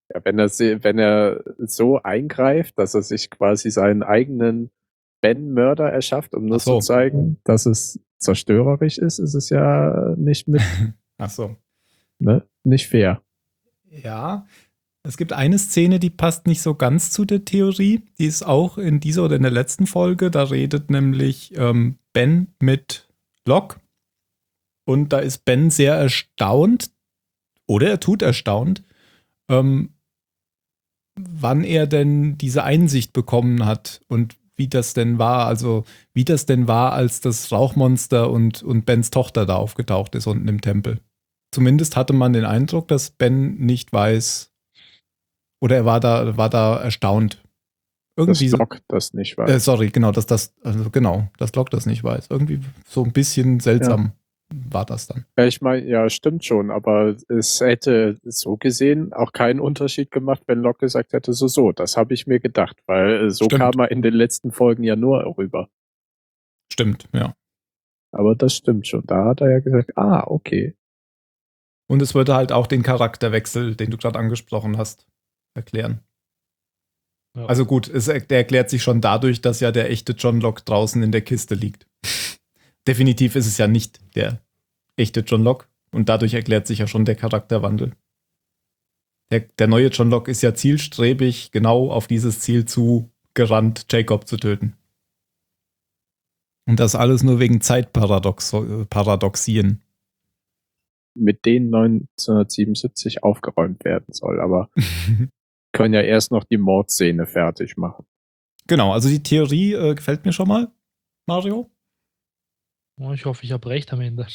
Ja, wenn er, se- wenn er so eingreift, dass er sich quasi seinen eigenen Ben-Mörder erschafft, um nur Ach so. zu zeigen, dass es zerstörerisch ist, ist es ja nicht mit, Ach so. ne, nicht fair. Ja, es gibt eine Szene, die passt nicht so ganz zu der Theorie. Die ist auch in dieser oder in der letzten Folge. Da redet nämlich ähm, Ben mit Locke. Und da ist Ben sehr erstaunt, oder er tut erstaunt, ähm, wann er denn diese Einsicht bekommen hat und wie das denn war. Also, wie das denn war, als das Rauchmonster und, und Bens Tochter da aufgetaucht ist unten im Tempel. Zumindest hatte man den Eindruck, dass Ben nicht weiß, oder er war da, war da erstaunt. Irgendwie, Das Locke das nicht weiß. äh, sorry, genau, dass das, also genau, dass Locke das nicht weiß. Irgendwie so ein bisschen seltsam war das dann. Ja, ich meine, ja, stimmt schon, aber es hätte so gesehen auch keinen Unterschied gemacht, wenn Locke gesagt hätte, so, so, das habe ich mir gedacht, weil äh, so Stimmt. kam er in den letzten Folgen ja nur rüber. Stimmt, ja. Aber das stimmt schon. Da hat er ja gesagt, ah, okay. Und es würde halt auch den Charakterwechsel, den du gerade angesprochen hast, erklären. Ja. Also gut, es, der erklärt sich schon dadurch, dass ja der echte John Locke draußen in der Kiste liegt. Definitiv ist es ja nicht der echte John Locke und dadurch erklärt sich ja schon der Charakterwandel. Der, der neue John Locke ist ja zielstrebig genau auf dieses Ziel zu gerannt, Jacob zu töten. Und das alles nur wegen Zeitparadoxien. Mit denen neunzehnhundertsiebenundsiebzig aufgeräumt werden soll, aber können ja erst noch die Mordszene fertig machen. Genau, also die Theorie äh, gefällt mir schon mal, Mario. Oh, ich hoffe, ich habe recht am Ende.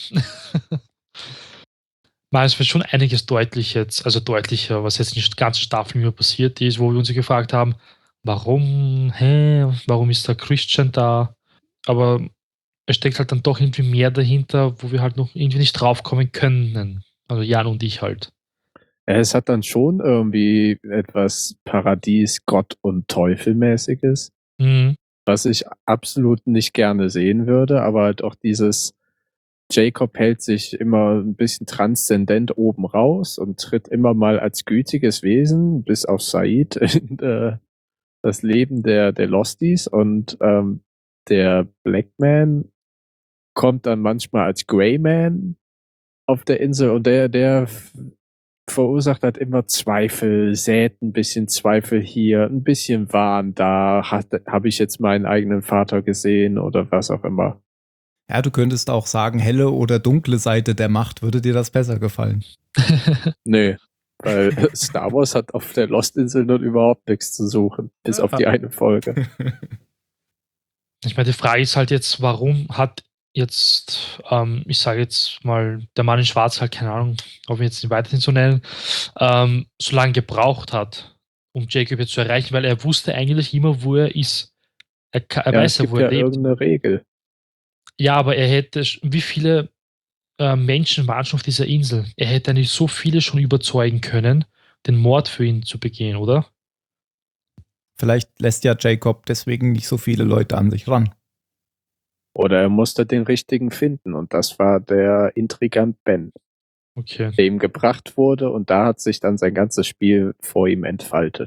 Nein, es wird schon einiges deutlich jetzt, also deutlicher, was jetzt in der ganzen Staffel immer passiert ist, wo wir uns gefragt haben, warum, hä, warum ist da Christian da? Aber es steckt halt dann doch irgendwie mehr dahinter, wo wir halt noch irgendwie nicht draufkommen können. Also Jan und ich halt. Es hat dann schon irgendwie etwas Paradies, Gott und Teufelmäßiges, Mhm. was ich absolut nicht gerne sehen würde, aber halt auch dieses Jacob hält sich immer ein bisschen transzendent oben raus und tritt immer mal als gütiges Wesen, bis auf Said, in äh, das Leben der, der Losties und ähm, der Blackman kommt dann manchmal als Greyman auf der Insel und der, der f- verursacht halt immer Zweifel, sät ein bisschen Zweifel hier, ein bisschen Wahn da, habe ich jetzt meinen eigenen Vater gesehen oder was auch immer. Ja, du könntest auch sagen, helle oder dunkle Seite der Macht. Würde dir das besser gefallen? Nö, weil Star Wars hat auf der Lost-Insel nun überhaupt nichts zu suchen, bis auf die eine Folge. Ich meine, die Frage ist halt jetzt, warum hat jetzt, ähm, ich sage jetzt mal, der Mann in Schwarz halt, keine Ahnung, ob wir jetzt ihn weiterhin so nennen, ähm, so lange gebraucht hat, um Jacob jetzt zu erreichen, weil er wusste eigentlich immer, wo er ist. Er, ka- er Ja, weiß es ja, gibt wo ja er lebt. irgendeine Regel. Ja, aber er hätte, sch- wie viele äh, Menschen waren schon auf dieser Insel? Er hätte eigentlich so viele schon überzeugen können, den Mord für ihn zu begehen, oder? Vielleicht lässt ja Jacob deswegen nicht so viele Leute an sich ran. Oder er musste den richtigen finden und das war der Intrigant Ben, Okay. der ihm gebracht wurde und da hat sich dann sein ganzes Spiel vor ihm entfaltet.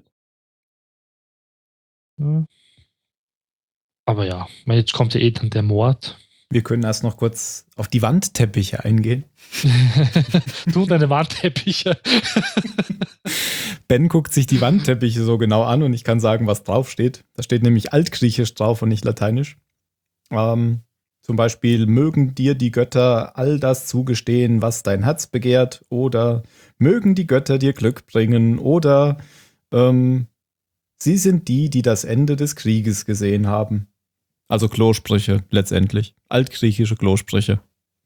Ja. Aber ja, ich meine, jetzt kommt ja eh dann der Mord. Wir können erst noch kurz auf die Wandteppiche eingehen. Du und deine Wandteppiche. Ben guckt sich die Wandteppiche so genau an und ich kann sagen, was drauf steht. Da steht nämlich Altgriechisch drauf und nicht Lateinisch. Ähm, zum Beispiel, mögen dir die Götter all das zugestehen, was dein Herz begehrt, oder mögen die Götter dir Glück bringen, oder ähm, sie sind die, die das Ende des Krieges gesehen haben. Also Klosprüche letztendlich. Altgriechische Klosprüche.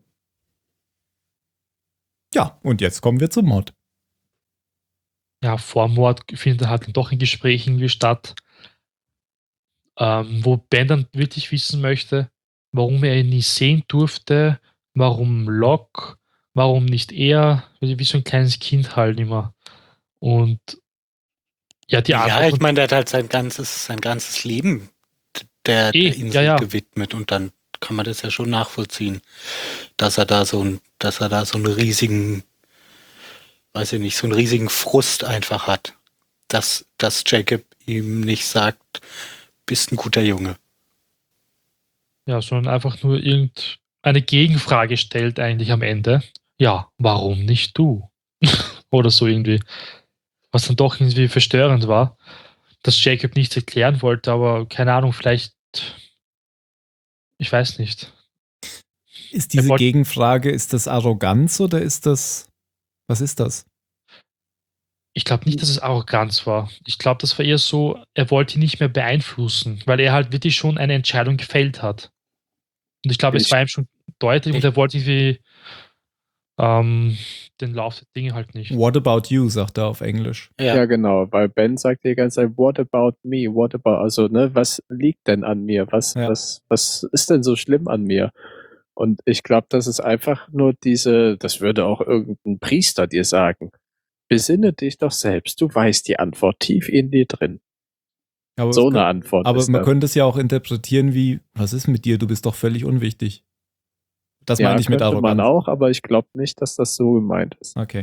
Ja, und jetzt kommen wir zum Mord. Ja, vor Mord findet halt dann doch ein Gespräch irgendwie statt, ähm, wo Ben dann wirklich wissen möchte, warum er ihn nie sehen durfte, warum Locke, warum nicht er, wie so ein kleines Kind halt immer. Und ja, die Ja, Antwort. ich meine, der hat halt sein ganzes, sein ganzes Leben der, Eh, der Insel ja, ja. gewidmet und dann kann man das ja schon nachvollziehen, dass er da so ein, dass er da so einen riesigen, weiß ich nicht, so einen riesigen Frust einfach hat. dass, dass Jacob ihm nicht sagt, bist ein guter Junge. Ja, sondern einfach nur irgendeine Gegenfrage stellt eigentlich am Ende. Ja, warum nicht du? Oder so irgendwie. Was dann doch irgendwie verstörend war, dass Jacob nichts erklären wollte, aber keine Ahnung, vielleicht, ich weiß nicht. Ist diese Er wollte- Gegenfrage, ist das Arroganz oder ist das, was ist das? Ich glaube nicht, dass es Arroganz war. Ich glaube, das war eher so, er wollte ihn nicht mehr beeinflussen, weil er halt wirklich schon eine Entscheidung gefällt hat. Und ich glaube, es Ich- war ihm schon deutlich und ich- er wollte irgendwie ähm, den Lauf der Dinge halt nicht. What about you, sagt er auf Englisch. Ja, Ja, genau, weil Ben sagt die ganze Zeit, what about me, what about, also, ne, was liegt denn an mir, was, Ja. was, was ist denn so schlimm an mir? Und ich glaube, das ist einfach nur diese, das würde auch irgendein Priester dir sagen. Besinne dich doch selbst, du weißt die Antwort tief in dir drin. Aber, So es eine kann- Antwort aber ist man das. könnte es ja auch interpretieren wie, was ist mit dir, du bist doch völlig unwichtig. Das Ja, meine ich mit könnte Arroganz. man auch, aber ich glaube nicht, dass das so gemeint ist. Okay.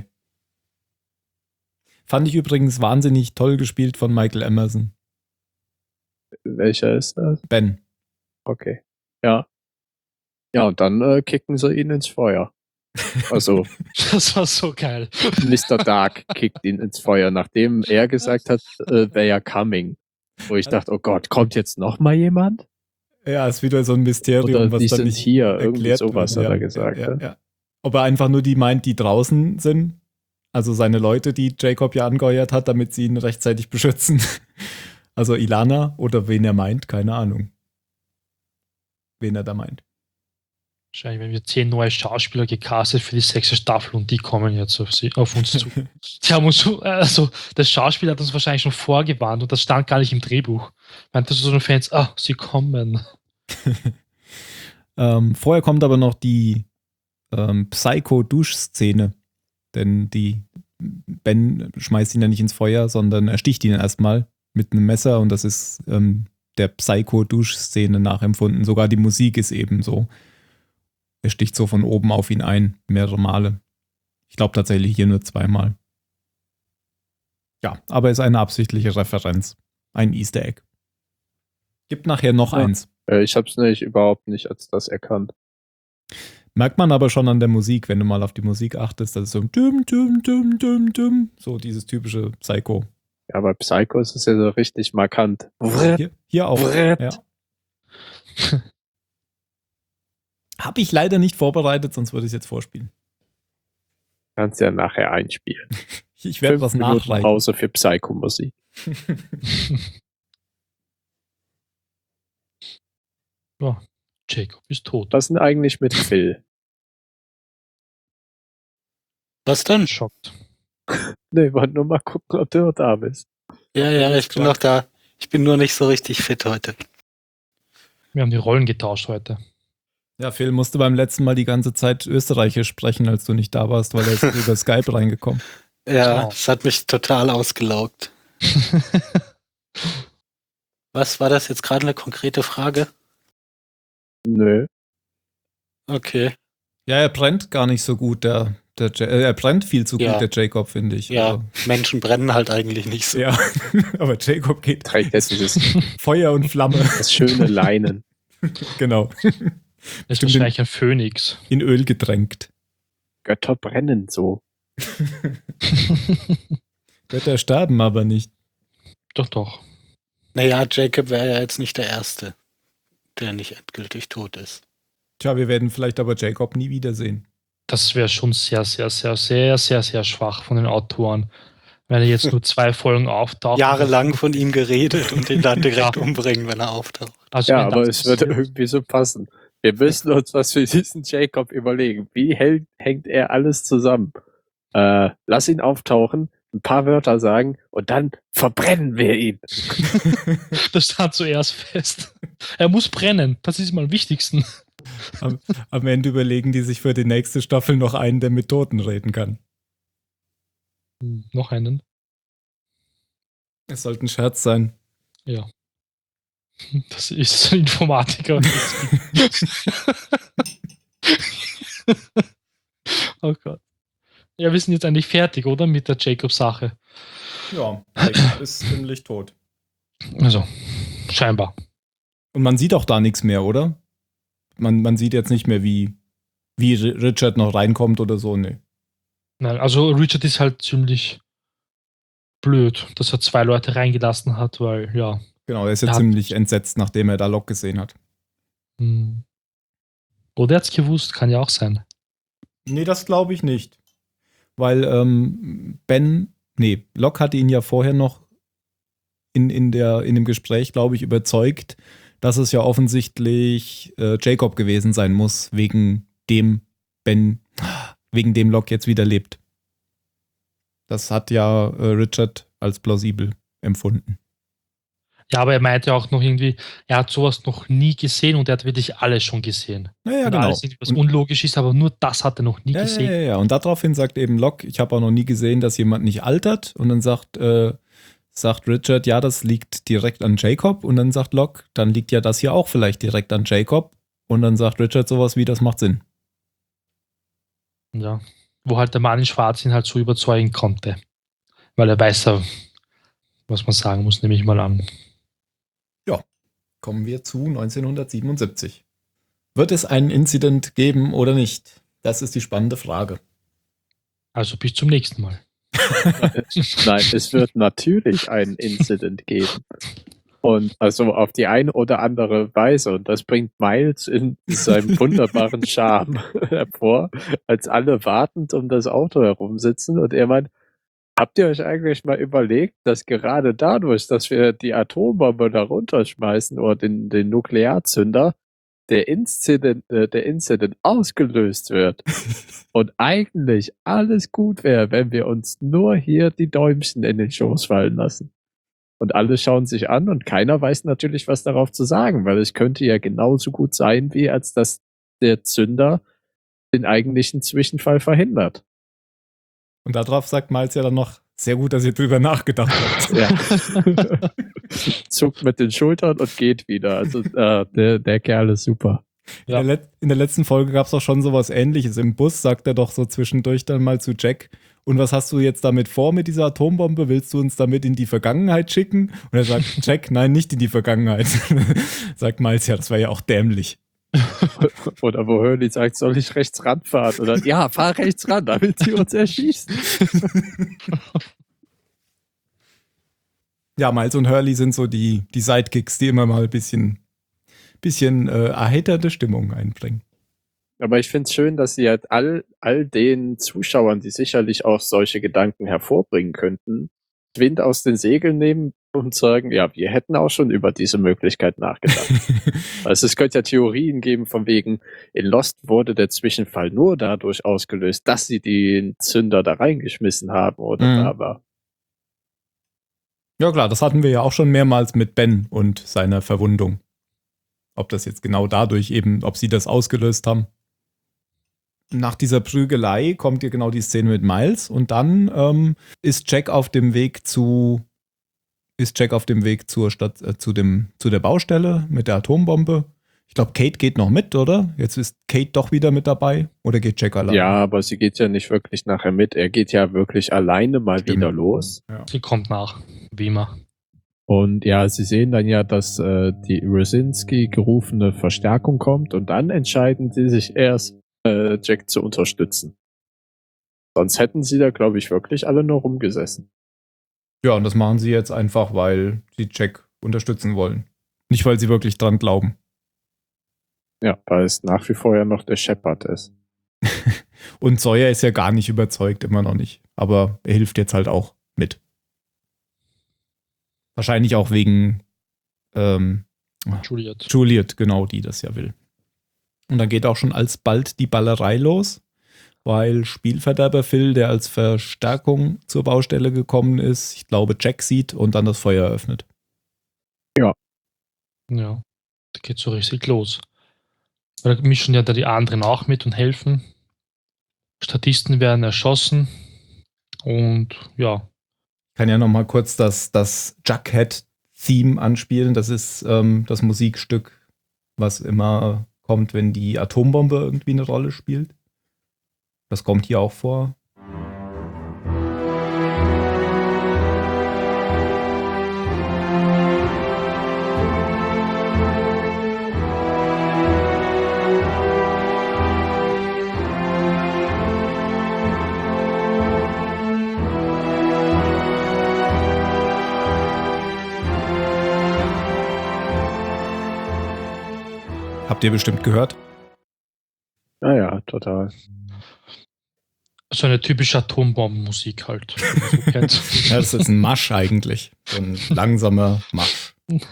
Fand ich übrigens wahnsinnig toll gespielt von Michael Emerson. Welcher ist das? Ben. Okay. Ja. Ja, und dann äh, kicken sie ihn ins Feuer. Also, Das war so geil. Mister Dark kickt ihn ins Feuer, nachdem er gesagt hat, äh, they are coming. Wo ich dachte, oh Gott, kommt jetzt noch mal jemand? Ja, ist wieder so ein Mysterium, Oder was die dann sind nicht hier, irgendwie erklärt sowas wird. hat er gesagt. Ja, ne? ja, ja. Ob er einfach nur die meint, die draußen sind, also seine Leute, die Jacob ja angeheuert hat, damit sie ihn rechtzeitig beschützen. Also Ilana oder wen er meint, keine Ahnung. Wen er da meint. Wahrscheinlich, wenn wir zehn neue Schauspieler gecastet für die sechste Staffel und die kommen jetzt auf, sie, auf uns zu. Die haben uns so, also das Schauspiel hat uns wahrscheinlich schon vorgewarnt und das stand gar nicht im Drehbuch. Meinte so eine Fans, ah, sie kommen. Ähm, vorher kommt aber noch die ähm, Psycho-Dusch-Szene. Denn die Ben schmeißt ihn ja nicht ins Feuer, sondern er sticht ihn erstmal mit einem Messer und das ist ähm, der Psycho-Dusch-Szene nachempfunden. Sogar die Musik ist eben so. Er sticht so von oben auf ihn ein, mehrere Male. Ich glaube tatsächlich hier nur zweimal. Ja, aber ist eine absichtliche Referenz. Ein Easter Egg. Gibt nachher noch Ja. eins. Äh, ich habe es nicht überhaupt nicht als das erkannt. Merkt man aber schon an der Musik, wenn du mal auf die Musik achtest, das ist so düm, düm, düm, düm, düm. So dieses typische Psycho. Ja, bei Psycho ist es ja so richtig markant. Hier, hier auch. Brett. Ja. Habe ich leider nicht vorbereitet, sonst würde ich es jetzt vorspielen. Kannst ja nachher einspielen. Ich werde Fünf was Minuten nachreichen. Pause für Psycho-Musik. Ja, Jacob ist tot. Was denn eigentlich mit Phil? was denn? Schockt. Nee, wollte nur mal gucken, ob du noch da bist. Ja, ja, ich bin noch da. Ich bin nur nicht so richtig fit heute. Wir haben die Rollen getauscht heute. Ja, Phil musste beim letzten Mal die ganze Zeit Österreichisch sprechen, als du nicht da warst, weil er ist über Skype reingekommen. Ja, Genau. das hat mich total ausgelaugt. Was war das jetzt gerade eine konkrete Frage? Nö. Okay. Ja, er brennt gar nicht so gut, der, der Ja- äh, er brennt viel zu Ja. gut, der Jacob, finde ich. Ja, Also, Menschen brennen halt eigentlich nicht so. ja. Aber Jacob geht Trägt jetzt dieses Feuer und Flamme. das schöne Leinen. Genau. Er ist Stimmt, wahrscheinlich ein Phönix. In Öl getränkt. Götter brennen so. Götter sterben aber nicht. Doch, doch. Naja, Jacob wäre ja jetzt nicht der Erste, der nicht endgültig tot ist. Tja, wir werden vielleicht aber Jacob nie wiedersehen. Das wäre schon sehr, sehr, sehr, sehr, sehr, sehr schwach von den Autoren. Wenn er jetzt nur zwei Folgen auftaucht. Jahrelang von ihm geredet und ihn dann direkt Ja. umbringen, wenn er auftaucht. Also Ja, wenn aber das es würde passiert- irgendwie so passen. Wir müssen uns was für diesen Jacob überlegen. Wie hält, hängt er alles zusammen? Äh, lass ihn auftauchen, ein paar Wörter sagen und dann verbrennen wir ihn. Das stand zuerst fest. Er muss brennen. Das ist mal am wichtigsten. Am, am Ende überlegen die sich für die nächste Staffel noch einen, der mit Toten reden kann. Hm, Noch einen. Es sollte ein Scherz sein. Ja. Das ist ein Informatiker. Oh Gott. Ja, wir sind jetzt eigentlich fertig, oder? Mit der Jacob-Sache. Ja, Jacob ist ziemlich tot. Also, scheinbar. Und man sieht auch da nichts mehr, oder? Man, man sieht jetzt nicht mehr, wie, wie Richard noch reinkommt oder so, ne. Nein, also Richard ist halt ziemlich blöd, dass er zwei Leute reingelassen hat, weil, ja. Genau, er ist ja Er hat- ziemlich entsetzt, nachdem er da Locke gesehen hat. Hm. Oder er hat's gewusst, kann ja auch sein. Nee, das glaube ich nicht. Weil ähm, Ben, nee, Locke hatte ihn ja vorher noch in, in, der, in dem Gespräch, glaube ich, überzeugt, dass es ja offensichtlich äh, Jacob gewesen sein muss, wegen dem Ben, wegen dem Locke jetzt wieder lebt. Das hat ja äh, Richard als plausibel empfunden. Ja, aber er meinte auch noch irgendwie, er hat sowas noch nie gesehen und er hat wirklich alles schon gesehen. Naja, und genau. alles, was Und, unlogisch ist, aber nur das hat er noch nie ja, ja, gesehen. ja, ja. Und daraufhin sagt eben Locke, ich habe auch noch nie gesehen, dass jemand nicht altert. Und dann sagt, äh, sagt Richard, ja, das liegt direkt an Jacob. Und dann sagt Locke, dann liegt ja das hier auch vielleicht direkt an Jacob. Und dann sagt Richard sowas wie, das macht Sinn. Ja. Wo halt der Mann in Schwarz ihn halt so überzeugen konnte. Weil er weiß, was man sagen muss, nehme ich mal an. Kommen wir zu neunzehnhundertsiebenundsiebzig. Wird es einen Incident geben oder nicht? Das ist die spannende Frage. Also bis zum nächsten Mal. Nein, es wird natürlich einen Incident geben. Und also auf die eine oder andere Weise. Und das bringt Miles in seinem wunderbaren Charme hervor, als alle wartend um das Auto herumsitzen. Und er meint, habt ihr euch eigentlich mal überlegt, dass gerade dadurch, dass wir die Atombombe da runterschmeißen oder den, den Nuklearzünder, der Incident, äh, der Incident ausgelöst wird und eigentlich alles gut wäre, wenn wir uns nur hier die Däumchen in den Schoß fallen lassen. Und alle schauen sich an und keiner weiß natürlich, was darauf zu sagen, weil es könnte ja genauso gut sein, wie als dass der Zünder den eigentlichen Zwischenfall verhindert. Und darauf sagt Miles ja dann noch, sehr gut, dass ihr drüber nachgedacht habt. Ja. Zuckt mit den Schultern und geht wieder. Also äh, der, der Kerl ist super. Ja. In, der Let- in der letzten Folge gab es auch schon sowas Ähnliches. Im Bus sagt er doch so zwischendurch dann mal zu Jack, und was hast du jetzt damit vor mit dieser Atombombe? Willst du uns damit in die Vergangenheit schicken? Und er sagt, Jack, nein, nicht in die Vergangenheit. Sagt Miles, ja, das wäre ja auch dämlich. Oder wo Hurley sagt, soll ich rechts ranfahren? Oder ja, fahr rechts ran, damit sie uns erschießen. Ja, Miles und Hurley sind so die, die Sidekicks, die immer mal ein bisschen, bisschen äh, erheiternde Stimmung einbringen. Aber ich finde es schön, dass sie halt all, all den Zuschauern, die sicherlich auch solche Gedanken hervorbringen könnten, Wind aus den Segeln nehmen und sagen, ja, wir hätten auch schon über diese Möglichkeit nachgedacht. Also es könnte ja Theorien geben von wegen, in Lost wurde der Zwischenfall nur dadurch ausgelöst, dass sie den Zünder da reingeschmissen haben oder Mhm. da war. Ja klar, das hatten wir ja auch schon mehrmals mit Ben und seiner Verwundung. Ob das jetzt genau dadurch eben, ob sie das ausgelöst haben. Nach dieser Prügelei kommt ja genau die Szene mit Miles und dann ähm, ist Jack auf dem Weg zu ist Jack auf dem Weg zur Stadt, äh, zu dem zu der Baustelle mit der Atombombe. Ich glaube, Kate geht noch mit, oder? Jetzt ist Kate doch wieder mit dabei oder geht Jack allein? Ja, aber sie geht ja nicht wirklich nachher mit. Er geht ja wirklich alleine mal Stimmt. wieder los. Ja. Sie kommt nach, wie immer. Und ja, sie sehen dann ja, dass äh, die Rosinski gerufene Verstärkung kommt und dann entscheiden sie sich erst, äh, Jack zu unterstützen. Sonst hätten sie da, glaube ich, wirklich alle nur rumgesessen. Ja, und das machen sie jetzt einfach, weil sie Jack unterstützen wollen. Nicht, weil sie wirklich dran glauben. Ja, weil es nach wie vor ja noch der Shepard ist. Und Sawyer ist ja gar nicht überzeugt, immer noch nicht. Aber er hilft jetzt halt auch mit. Wahrscheinlich auch wegen ähm, Juliet. Juliet, genau, die das ja will. Und dann geht auch schon alsbald die Ballerei los, weil Spielverderber Phil, der als Verstärkung zur Baustelle gekommen ist, ich glaube Jack sieht und dann das Feuer eröffnet. Ja, da geht so richtig los. Da mischen ja da die anderen auch mit und helfen. Statisten werden erschossen. Und ja, Ich kann ja noch mal kurz das, das Jughead-Theme anspielen. Das ist ähm, das Musikstück, was immer kommt, wenn die Atombombe irgendwie eine Rolle spielt. Das kommt hier auch vor. Habt ihr bestimmt gehört. Naja, total. So eine typische Atombombenmusik halt. wie man so kennt. Ja, das ist ein Marsch eigentlich. So ein langsamer Marsch.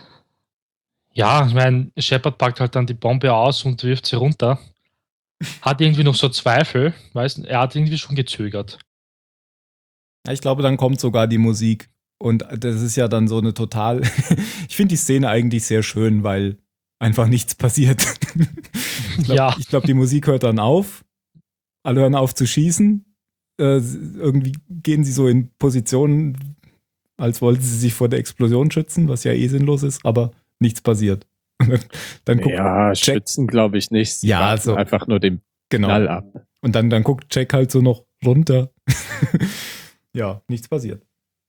Ja, ich meine, Shepard packt halt dann die Bombe aus und wirft sie runter. Hat irgendwie noch so Zweifel, weißt du, er hat irgendwie schon gezögert. Ja, ich glaube, dann kommt sogar die Musik. Und das ist ja dann so eine total. Ich finde die Szene eigentlich sehr schön, weil einfach nichts passiert. Ich glaube, Ja. glaub, die Musik hört dann auf. Alle hören auf zu schießen. Äh, irgendwie gehen sie so in Positionen, als wollten sie sich vor der Explosion schützen, was ja eh sinnlos ist, aber nichts passiert. Dann guckt Ja, Jack, schützen glaube ich nicht. Sie Ja, warten so. einfach nur den genau. Knall ab. Und dann, dann guckt Jack halt so noch runter. Ja, nichts passiert.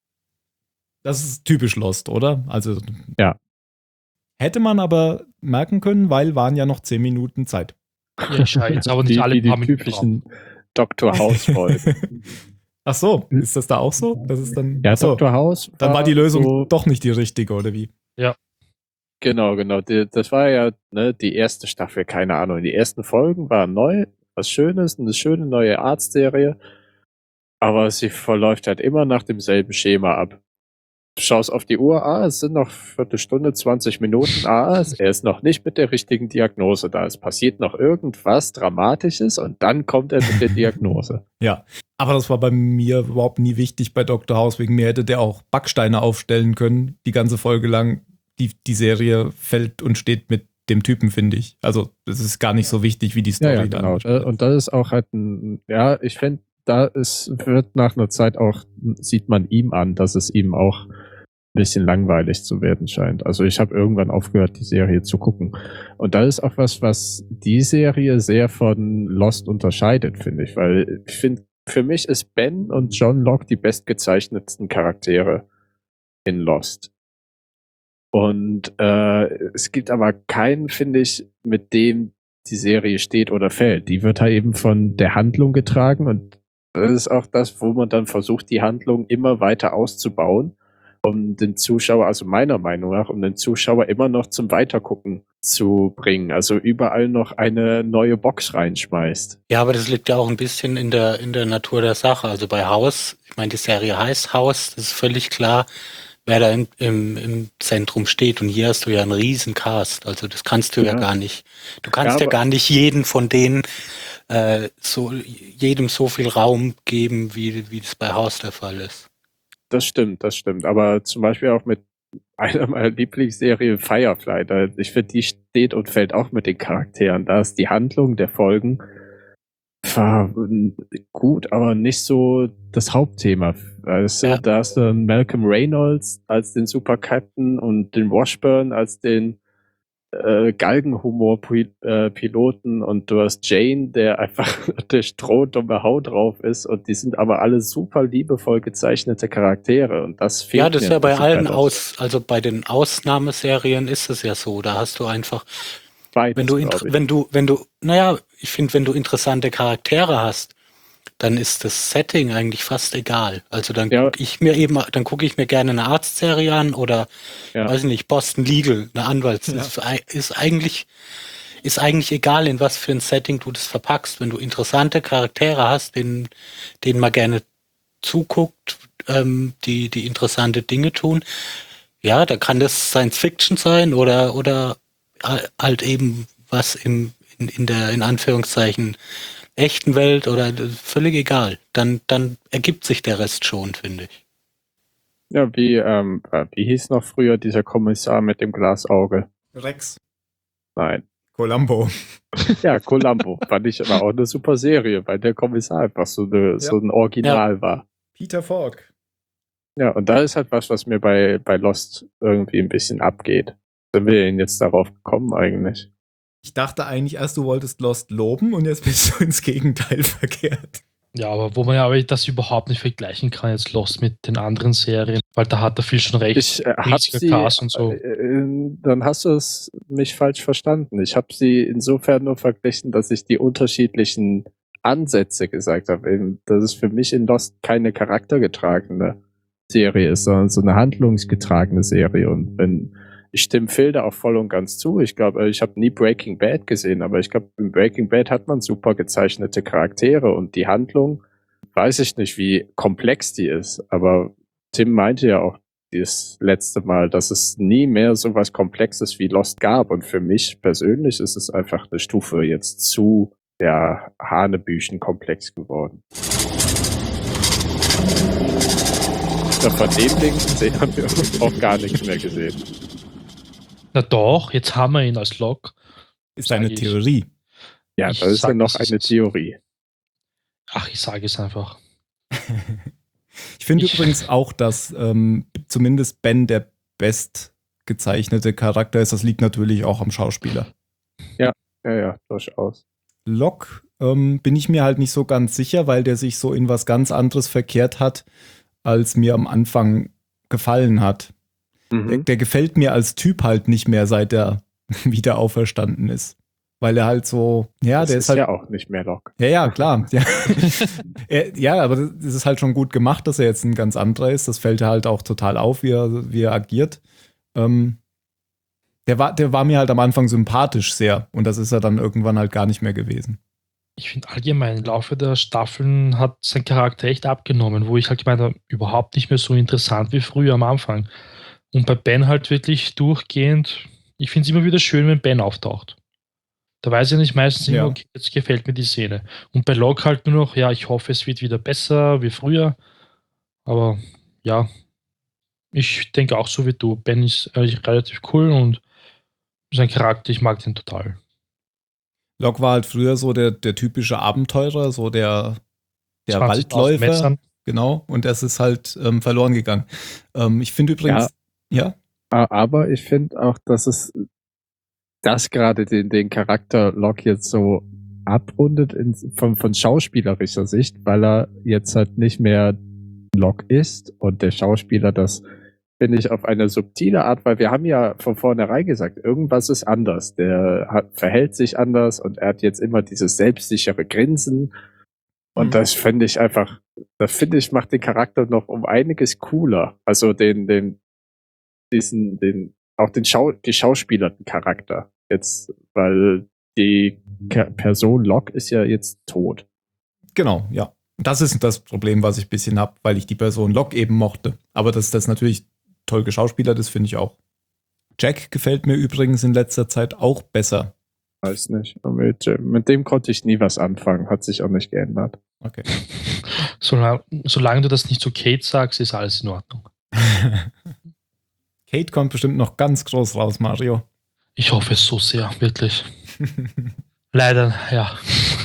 Das ist typisch Lost, oder? Also Ja. hätte man aber merken können, weil waren ja noch zehn Minuten Zeit. Ja, ich schaue jetzt aber nicht Wie, alle wie die paar Minuten drauf. typischen Doktor House-Folgen. Ach so, ist das da auch so? Das ist dann, Ja, ach so, Doktor House. dann war die Lösung so, doch nicht die richtige, oder wie? Genau, genau. Die, das war ja ne, die erste Staffel, keine Ahnung. Die ersten Folgen waren neu, was Schönes, eine schöne neue Arztserie. Aber sie verläuft halt immer nach demselben Schema ab. Du schaust auf die Uhr, ah, es sind noch Viertelstunde, zwanzig Minuten, ah, er ist noch nicht mit der richtigen Diagnose da. Es passiert noch irgendwas Dramatisches und dann kommt er mit der Diagnose. Ja, aber das war bei mir überhaupt nie wichtig bei Doktor House. Wegen mir hätte der auch Backsteine aufstellen können, die ganze Folge lang. Die, die Serie fällt und steht mit dem Typen, finde ich. Also, das ist gar nicht so wichtig, wie die Story Ja, ja, dann. genau. Und das ist auch halt ein, ja, ich finde, da ist, wird nach einer Zeit auch, sieht man ihm an, dass es ihm auch ein bisschen langweilig zu werden scheint. Also ich habe irgendwann aufgehört, die Serie zu gucken. Und da ist auch was, was die Serie sehr von Lost unterscheidet, finde ich. Weil ich finde, für mich ist Ben und John Locke die bestgezeichnetsten Charaktere in Lost. Und äh, es gibt aber keinen, finde ich, mit dem die Serie steht oder fällt. Die wird halt eben von der Handlung getragen und das ist auch das, wo man dann versucht, die Handlung immer weiter auszubauen, um den Zuschauer, also meiner Meinung nach, um den Zuschauer immer noch zum Weitergucken zu bringen. Also überall noch eine neue Box reinschmeißt. Ja, aber das liegt ja auch ein bisschen in der, in der Natur der Sache. Also bei House, ich meine, die Serie heißt House, das ist völlig klar, wer da im, im, im Zentrum steht. Und hier hast du ja einen riesen Cast. Also das kannst du ja, Ja. gar nicht. Du kannst Ja, ja, aber- gar nicht jeden von denen äh, so jedem so viel Raum geben, wie, wie das bei House der Fall ist. Das stimmt, das stimmt. Aber zum Beispiel auch mit einer meiner Lieblingsserien Firefly. Da, ich finde, die steht und fällt auch mit den Charakteren. Da ist die Handlung der Folgen war gut, aber nicht so das Hauptthema. Also, Ja. da hast du Malcolm Reynolds als den Super Captain und den Washburn als den äh, Galgenhumor-Piloten und du hast Jane, der einfach der strohdumme Haut drauf ist und die sind aber alle super liebevoll gezeichnete Charaktere und das fehlt Ja, das ist mir ja bei ein bisschen allen Lost. aus, also bei den Ausnahmeserien ist es ja so. Da hast du einfach, Beides, wenn du, glaub inter- ich. wenn du, wenn du, naja, ich finde, wenn du interessante Charaktere hast, dann ist das Setting eigentlich fast egal. Also dann Ja. gucke ich mir eben, dann gucke ich mir gerne eine Arztserie an oder, Ja. weiß ich nicht, Boston Legal, eine Anwalts, Ja. ist, ist eigentlich, ist eigentlich egal, in was für ein Setting du das verpackst. Wenn du interessante Charaktere hast, denen, denen man gerne zuguckt, ähm, die, die interessante Dinge tun, ja, da kann das Science Fiction sein oder, oder halt eben was im, in, in der, in Anführungszeichen, echten Welt oder völlig egal. Dann, dann ergibt sich der Rest schon, finde ich. Ja, wie, ähm, äh, wie hieß noch früher dieser Kommissar mit dem Glasauge? Rex. Nein. Columbo. Ja, Columbo. Fand ich aber auch eine super Serie, weil der Kommissar einfach so, eine, so ein Original war. Peter Falk. Ja, und da ist halt was, was mir bei, bei Lost irgendwie ein bisschen abgeht. Sind wir denn jetzt darauf gekommen eigentlich? Ich dachte eigentlich erst, du wolltest Lost loben und jetzt bist du ins Gegenteil verkehrt. Ja, aber wo man ja aber das überhaupt nicht vergleichen kann, jetzt Lost mit den anderen Serien, weil da hat er viel schon recht. Ich äh, hab riesiger sie, Cast und so. äh, äh, dann hast du es mich falsch verstanden. Ich habe sie insofern nur verglichen, dass ich die unterschiedlichen Ansätze gesagt habe. Eben, dass es für mich in Lost keine charaktergetragene Serie ist, sondern so eine handlungsgetragene Serie. Und wenn ich stimme Phil da auch voll und ganz zu. Ich glaube, ich habe nie Breaking Bad gesehen, aber ich glaube, in Breaking Bad hat man super gezeichnete Charaktere und die Handlung, weiß ich nicht, wie komplex die ist, aber Tim meinte ja auch das letzte Mal, dass es nie mehr so was Komplexes wie Lost gab und für mich persönlich ist es einfach eine Stufe jetzt zu ja, Hanebüchen komplex geworden. Ja, von dem Ding haben wir auch gar nichts mehr gesehen. Na doch, jetzt haben wir ihn als Log. Ist eine Sag ich. Theorie. Ja, Ich das ist ja sag, noch das eine ist- Theorie. Ach, ich sage es einfach. Ich finde Ich- übrigens auch, dass ähm, zumindest Ben der bestgezeichnete Charakter ist. Das liegt natürlich auch am Schauspieler. Ja, ja, durchaus. Locke ähm, bin ich mir halt nicht so ganz sicher, weil der sich so in was ganz anderes verkehrt hat, als mir am Anfang gefallen hat. Mhm. Der, der gefällt mir als Typ halt nicht mehr, seit er wieder auferstanden ist. Weil er halt so, ja, das der ist ist halt. ja auch nicht mehr Locke. Ja, ja, klar. Ja. Er, ja, aber das ist halt schon gut gemacht, dass er jetzt ein ganz anderer ist. Das fällt halt auch total auf, wie er, wie er agiert. Ähm, der, war, der war mir halt am Anfang sympathisch sehr. Und das ist er dann irgendwann halt gar nicht mehr gewesen. Ich finde allgemein, im Laufe der Staffeln hat sein Charakter echt abgenommen, wo ich halt gemeint habe, überhaupt nicht mehr so interessant wie früher am Anfang. Und bei Ben halt wirklich durchgehend, ich finde es immer wieder schön, wenn Ben auftaucht. Da weiß ich nicht meistens immer, Ja. okay, jetzt gefällt mir die Szene. Und bei Locke halt nur noch, ja, ich hoffe, es wird wieder besser wie früher. Aber ja, ich denke auch so wie du. Ben ist eigentlich relativ cool und sein Charakter, ich mag den total. Locke war halt früher so der, der typische Abenteurer, so der, der zwanzigtausend Waldläufer. Messern. Genau, und das ist halt ähm, verloren gegangen. Ähm, ich finde übrigens, ja, A- Aber ich finde auch, dass es das gerade den, den Charakter Locke jetzt so abrundet in, von, von schauspielerischer Sicht, weil er jetzt halt nicht mehr Locke ist und der Schauspieler das, finde ich, auf eine subtile Art, weil wir haben ja von vornherein gesagt, irgendwas ist anders. Der hat, verhält sich anders und er hat jetzt immer dieses selbstsichere Grinsen. Und Mhm. das finde ich einfach, das finde ich, macht den Charakter noch um einiges cooler. Also den, den, diesen, den, auch den Schau, die schauspielerten Charakter. Jetzt, weil die Ka- Person Locke ist ja jetzt tot. genau, ja. Das ist das Problem, was ich ein bisschen habe, weil ich die Person Locke eben mochte. Aber dass das natürlich toll geschauspielert ist, finde ich auch. Jack gefällt mir übrigens in letzter Zeit auch besser. Weiß nicht. Mit, mit dem konnte ich nie was anfangen. Hat sich auch nicht geändert. Okay. Solange, solange du das nicht zu Kate sagst, ist alles in Ordnung. Kate kommt bestimmt noch ganz groß raus, Mario. Ich hoffe es so sehr, wirklich. Leider, ja.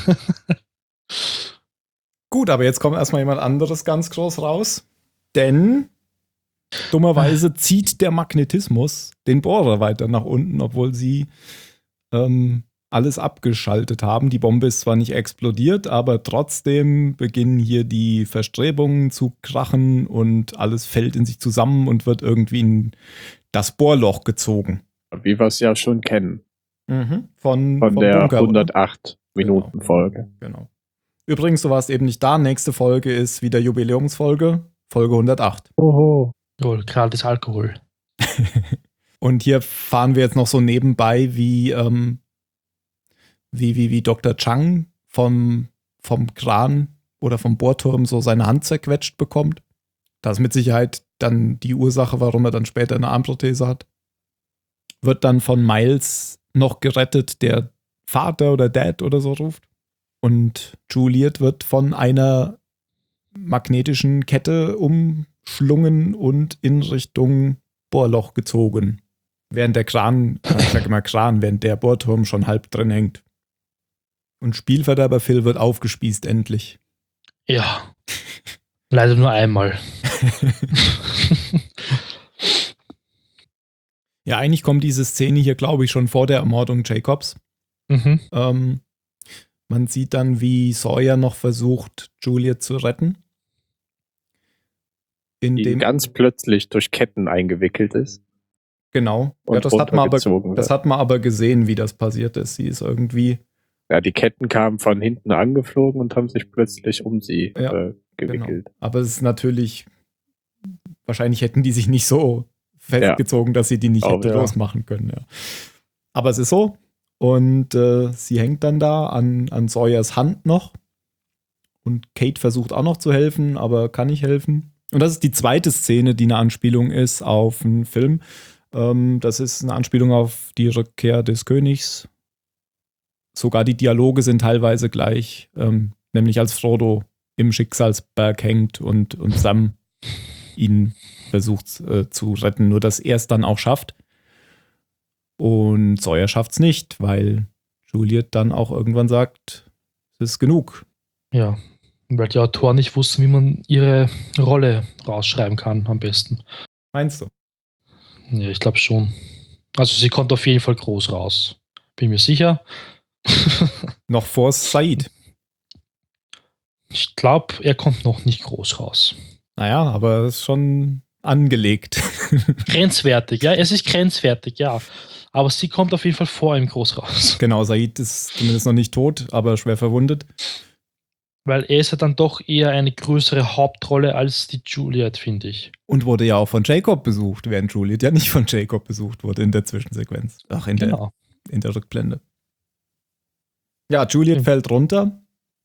Gut, aber jetzt kommt erstmal jemand anderes ganz groß raus. Denn dummerweise zieht der Magnetismus den Bohrer weiter nach unten, obwohl sie ähm, alles abgeschaltet haben. Die Bombe ist zwar nicht explodiert, aber trotzdem beginnen hier die Verstrebungen zu krachen und alles fällt in sich zusammen und wird irgendwie in das Bohrloch gezogen. Wie wir es ja schon kennen. Mhm. Von, Von vom der Bunker, oder? hundertacht Minuten Folge. Genau. Übrigens, du warst eben nicht da. Nächste Folge ist wieder Jubiläumsfolge, Folge hundertacht. Oho. Jawohl, gratis Alkohol. Und hier fahren wir jetzt noch so nebenbei, wie, ähm, wie, wie, wie Doktor Chang vom, vom Kran oder vom Bohrturm so seine Hand zerquetscht bekommt. Das ist mit Sicherheit dann die Ursache, warum er dann später eine Armprothese hat. Wird dann von Miles noch gerettet, der Vater oder Dad oder so ruft. Und Juliet wird von einer magnetischen Kette umschlungen und in Richtung Bohrloch gezogen. Während der Kran, ich sag immer Kran, während der Bohrturm schon halb drin hängt. Und Spielverderber Phil wird aufgespießt endlich. Ja. Leider nur einmal. Ja, eigentlich kommt diese Szene hier, glaube ich, schon vor der Ermordung Jacobs. mhm. Ähm, man sieht dann, wie Sawyer noch versucht, Juliet zu retten. Die Indem, ganz plötzlich durch Ketten eingewickelt ist. genau. Und Ja, das hat, man aber, runtergezogen das wird. hat man aber gesehen, wie das passiert ist. Sie ist irgendwie, Ja, die Ketten kamen von hinten angeflogen und haben sich plötzlich um sie Ja, äh, gewickelt. genau. Aber es ist natürlich, wahrscheinlich hätten die sich nicht so festgezogen, dass sie die nicht Oh, hätte ja. losmachen können. Ja. Aber es ist so. Und äh, sie hängt dann da an, an Sawyers Hand noch. Und Kate versucht auch noch zu helfen, aber kann nicht helfen. Und das ist die zweite Szene, die eine Anspielung ist auf einen Film. Ähm, das ist eine Anspielung auf die Rückkehr des Königs. Sogar die Dialoge sind teilweise gleich. Ähm, nämlich als Frodo im Schicksalsberg hängt und, und Sam ihn versucht äh, zu retten. Nur dass er es dann auch schafft. Und Sawyer schafft es nicht, weil Juliet dann auch irgendwann sagt, es ist genug. Ja, weil die Autoren nicht wussten, wie man ihre Rolle rausschreiben kann am besten. Meinst du? Ja, ich glaube schon. Also sie kommt auf jeden Fall groß raus. Bin mir sicher. Noch vor Said. Ich glaube, er kommt noch nicht groß raus. Naja, aber es ist schon angelegt. Grenzwertig, ja, es ist grenzwertig, ja. Aber sie kommt auf jeden Fall vor ihm groß raus. Genau, Said ist zumindest noch nicht tot, aber schwer verwundet. Weil er ist ja dann doch eher eine größere Hauptrolle als die Juliet, finde ich. Und wurde ja auch von Jacob besucht, während Juliet ja nicht von Jacob besucht wurde in der Zwischensequenz. Ach, in, Genau. der, in der Rückblende. Ja, Juliet Mhm. fällt runter.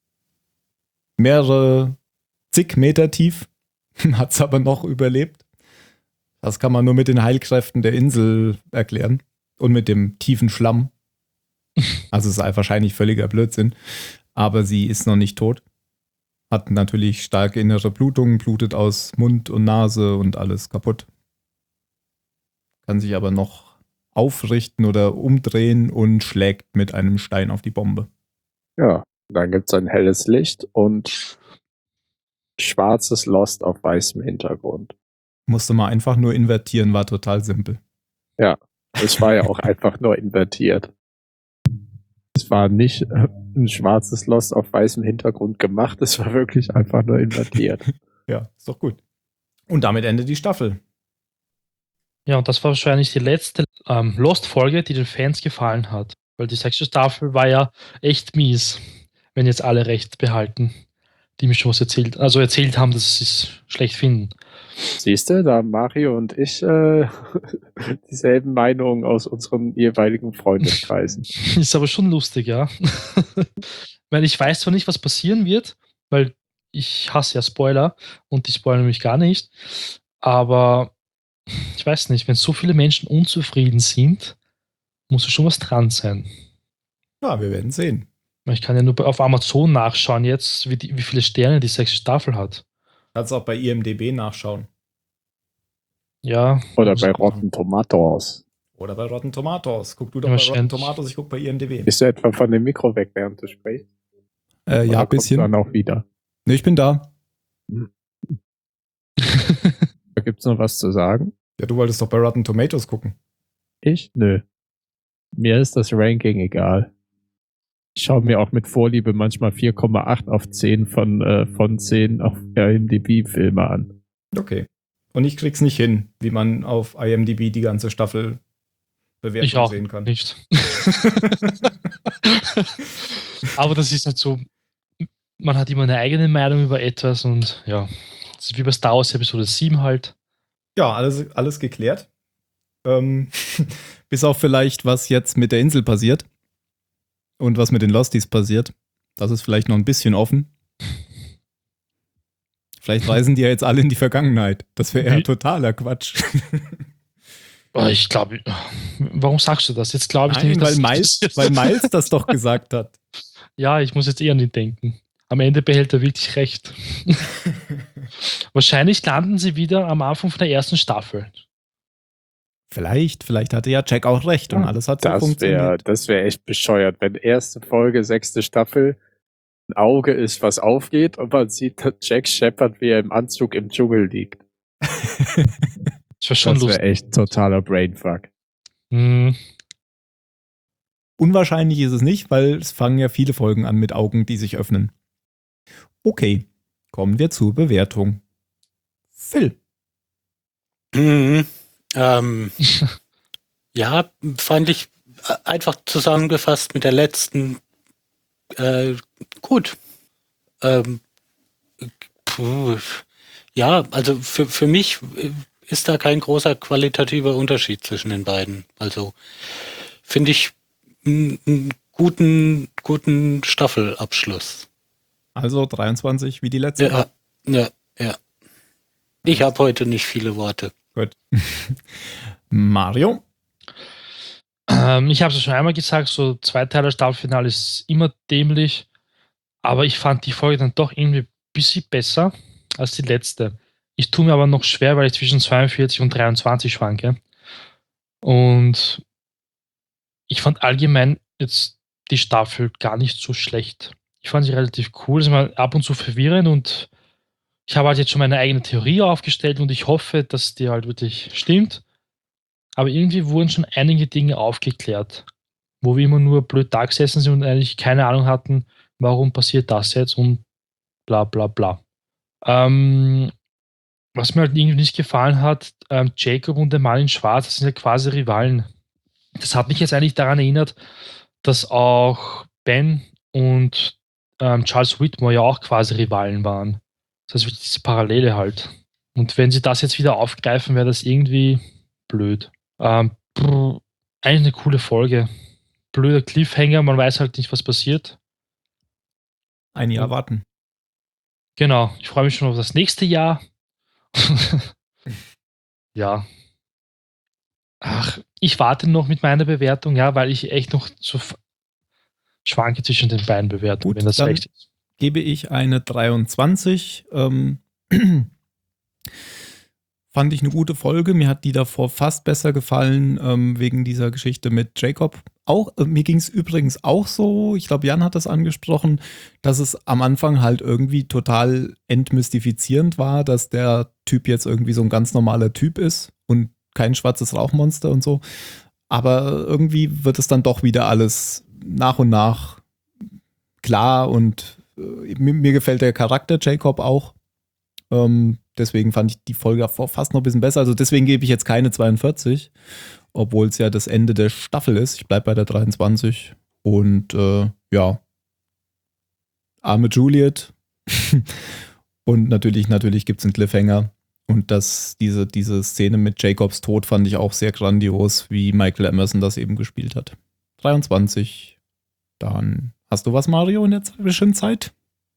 Mehrere zig Meter tief. Hat es aber noch überlebt. Das kann man nur mit den Heilkräften der Insel erklären. Und mit dem tiefen Schlamm. Also es ist wahrscheinlich völliger Blödsinn. Aber sie ist noch nicht tot. Hat natürlich starke innere Blutungen, blutet aus Mund und Nase und alles kaputt. Kann sich aber noch aufrichten oder umdrehen und schlägt mit einem Stein auf die Bombe. Ja, dann gibt es ein helles Licht und schwarzes Lost auf weißem Hintergrund. Musste mal einfach nur invertieren, war total simpel. Es war ja auch einfach nur invertiert. Es war nicht äh, ein schwarzes Lost auf weißem Hintergrund gemacht, es war wirklich einfach nur invertiert. Ja, ist doch gut. Und damit endet die Staffel. Ja, und das war wahrscheinlich die letzte ähm, Lost-Folge, die den Fans gefallen hat. Weil die sechste Staffel war ja echt mies, wenn jetzt alle recht behalten, die mir schon was erzählt, also erzählt haben, dass sie es schlecht finden. Siehst du, da haben Mario und ich äh, dieselben Meinungen aus unseren jeweiligen Freundeskreisen. Ist aber schon lustig, ja. Weil ich weiß zwar nicht, was passieren wird, weil ich hasse ja Spoiler und die spoilern mich gar nicht. Aber ich weiß nicht, wenn so viele Menschen unzufrieden sind, muss es schon was dran sein. Ja, wir werden sehen. Ich kann ja nur auf Amazon nachschauen jetzt, wie, die, wie viele Sterne die sechste Staffel hat. Kannst auch bei I M D B nachschauen. Ja. Oder bei Rotten Tomatoes. Oder bei Rotten Tomatoes. Guck du doch Ja, bei Rotten wahrscheinlich. Tomatoes, ich guck bei I M D B. Bist du etwa von dem Mikro weg, während du sprichst? Äh, ja, Oder ein bisschen. kommst du dann auch wieder. Ne, ich bin da. Da gibt's noch was zu sagen? Ja, du wolltest doch bei Rotten Tomatoes gucken. Ich? Nö. Mir ist das Ranking egal. Ich schaue mir auch mit Vorliebe manchmal vier Komma acht auf zehn von, äh, von zehn auf I M D B-Filme an. Okay. Und ich krieg's nicht hin, wie man auf I M D B die ganze Staffel Ich Bewertung auch sehen kann. nicht. Aber das ist halt so, man hat immer eine eigene Meinung über etwas und ja, das ist wie bei Star Wars Episode sieben halt. Ja, alles, alles geklärt. Ähm, bis auf vielleicht, was jetzt mit der Insel passiert und was mit den Losties passiert. Das ist vielleicht noch ein bisschen offen. Vielleicht reisen die ja jetzt alle in die Vergangenheit. Das wäre ja Wie? totaler Quatsch. Aber ich glaube, warum sagst du das? Jetzt glaube ich Nein, nicht, weil dass Miles, weil Miles das doch gesagt hat. Ja, ich muss jetzt eher an ihn denken. Am Ende behält er wirklich recht. Wahrscheinlich landen sie wieder am Anfang von der ersten Staffel. Vielleicht, vielleicht hatte ja Jack auch recht und alles hat so Das wäre funktioniert. das wär echt bescheuert, wenn erste Folge, sechste Staffel ein Auge ist, was aufgeht und man sieht Jack Shepard, wie er im Anzug im Dschungel liegt. Das wäre schon Das lustig. wäre echt totaler Brainfuck. Hm. Unwahrscheinlich ist es nicht, weil es fangen ja viele Folgen an mit Augen, die sich öffnen. Okay, kommen wir zur Bewertung. Phil. Mhm. Ähm, ja, fand ich äh, einfach zusammengefasst mit der letzten äh, gut. Ähm, puh, ja, also für, für mich ist da kein großer qualitativer Unterschied zwischen den beiden. Also finde ich einen guten, guten Staffelabschluss. Also dreiundzwanzig wie die letzte. Ja, ja, ja. Ich habe heute nicht viele Worte. Gut. Mario? Ähm, ich habe es schon einmal gesagt, so Zweiteiler Staffelfinale ist immer dämlich, aber ich fand die Folge dann doch irgendwie ein bisschen besser als die letzte. Ich tue mir aber noch schwer, weil ich zwischen zweiundvierzig und dreiundzwanzig schwanke. Und ich fand allgemein jetzt die Staffel gar nicht so schlecht. Ich fand sie relativ cool, es ist mal ab und zu verwirrend und ich habe halt jetzt schon meine eigene Theorie aufgestellt und ich hoffe, dass die halt wirklich stimmt. Aber irgendwie wurden schon einige Dinge aufgeklärt, wo wir immer nur blöd da gesessen sind und eigentlich keine Ahnung hatten, warum passiert das jetzt und bla bla bla. Ähm, was mir halt irgendwie nicht gefallen hat, ähm, Jacob und der Mann in Schwarz, das sind ja quasi Rivalen. Das hat mich jetzt eigentlich daran erinnert, dass auch Ben und ähm, Charles Whitmore ja auch quasi Rivalen waren. Das heißt, diese Parallele halt. Und wenn sie das jetzt wieder aufgreifen, wäre das irgendwie blöd. Ähm, pff, eigentlich eine coole Folge. Blöder Cliffhanger, man weiß halt nicht, was passiert. Ein Jahr warten. Genau, ich freue mich schon auf das nächste Jahr. Ja. Ach, ich warte noch mit meiner Bewertung, ja, weil ich echt noch so f- schwanke zwischen den beiden Bewertungen, Gut, wenn das dann- recht ist. Gebe ich eine dreiundzwanzig. Ähm, fand ich eine gute Folge. Mir hat die davor fast besser gefallen, ähm, wegen dieser Geschichte mit Jacob. Auch, äh, mir ging es übrigens auch so, ich glaube, Jan hat das angesprochen, dass es am Anfang halt irgendwie total entmystifizierend war, dass der Typ jetzt irgendwie so ein ganz normaler Typ ist und kein schwarzes Rauchmonster und so. Aber irgendwie wird es dann doch wieder alles nach und nach klar und äh, mir, mir gefällt der Charakter Jacob auch. Ähm, deswegen fand ich die Folge fast noch ein bisschen besser. Also deswegen gebe ich jetzt keine zweiundvierzig, obwohl es ja das Ende der Staffel ist. Ich bleibe bei der dreiundzwanzig. Und äh, ja, arme Juliet. Und natürlich, natürlich gibt es einen Cliffhanger. Und das, diese, diese Szene mit Jacobs Tod fand ich auch sehr grandios, wie Michael Emerson das eben gespielt hat. dreiundzwanzig. Dann hast du was, Mario, in der Zwischenzeit?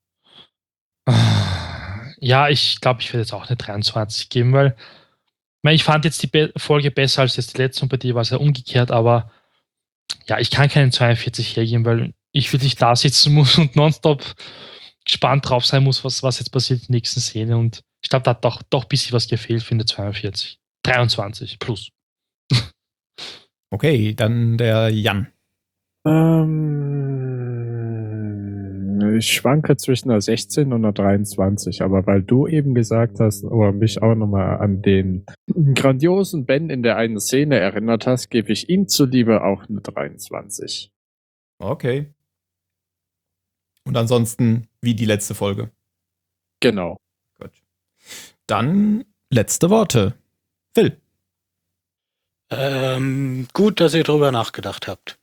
Ja, ich glaube, ich werde jetzt auch eine dreiundzwanzig geben, weil ich, meine, ich fand jetzt die Be- Folge besser als jetzt die letzte und bei dir war es ja umgekehrt, aber ja, ich kann keinen zweiundvierzig hergeben, weil ich wirklich da sitzen muss und nonstop gespannt drauf sein muss, was, was jetzt passiert in der nächsten Szene und ich glaube, da hat doch, doch ein bisschen was gefehlt für eine zweiundvierzig. dreiundzwanzig plus. Okay, dann der Jan. Ähm, ich schwanke zwischen einer sechzehn und einer dreiundzwanzig, aber weil du eben gesagt hast, oder mich auch nochmal an den grandiosen Ben in der einen Szene erinnert hast, gebe ich ihm zuliebe auch eine dreiundzwanzig. Okay. Und ansonsten wie die letzte Folge. Genau. Gut. Dann letzte Worte. Phil. Ähm, gut, dass ihr drüber nachgedacht habt.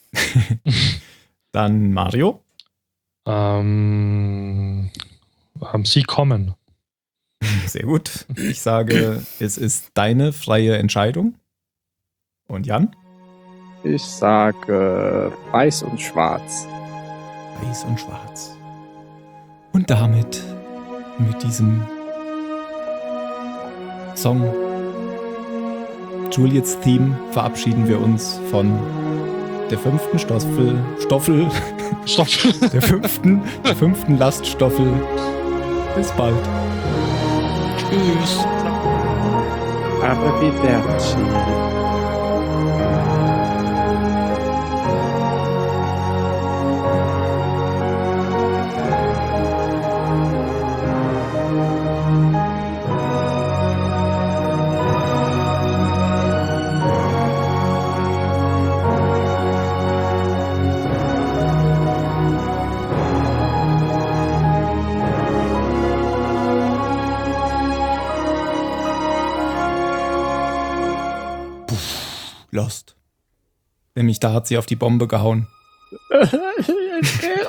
Dann Mario. Ähm, ähm, sie kommen. Sehr gut. Ich sage, es ist deine freie Entscheidung. Und Jan? Ich sage weiß und schwarz. Weiß und schwarz. Und damit, mit diesem Song Juliets Theme, verabschieden wir uns von der fünften Stoffel, Stoffel, Stopp. der fünften, der fünften Laststoffel. Bis bald. Tschüss. Arrivederci. Lost. Nämlich da hat sie auf die Bombe gehauen.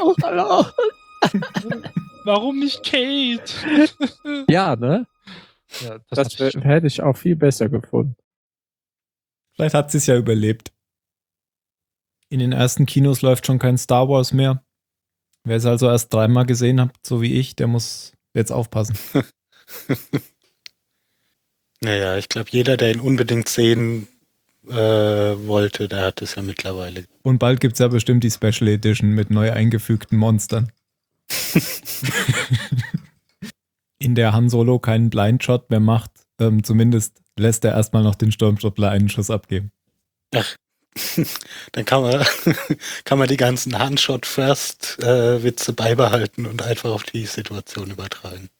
Warum nicht Kate? Ja, ne? Ja, das, Das hatte wär- ich schon. hätte ich auch viel besser gefunden. Vielleicht hat sie es ja überlebt. In den ersten Kinos läuft schon kein Star Wars mehr. Wer es also erst dreimal gesehen hat, so wie ich, der muss jetzt aufpassen. Naja, ich glaube, jeder, der ihn unbedingt sehen äh, wollte, der hat es ja mittlerweile. Und bald gibt es ja bestimmt die Special Edition mit neu eingefügten Monstern. In der Han Solo keinen Blindshot mehr macht, ähm, zumindest lässt er erstmal noch den Sturmtruppler einen Schuss abgeben. Dann kann man, kann man die ganzen Handshot-First-Witze beibehalten und einfach auf die Situation übertragen.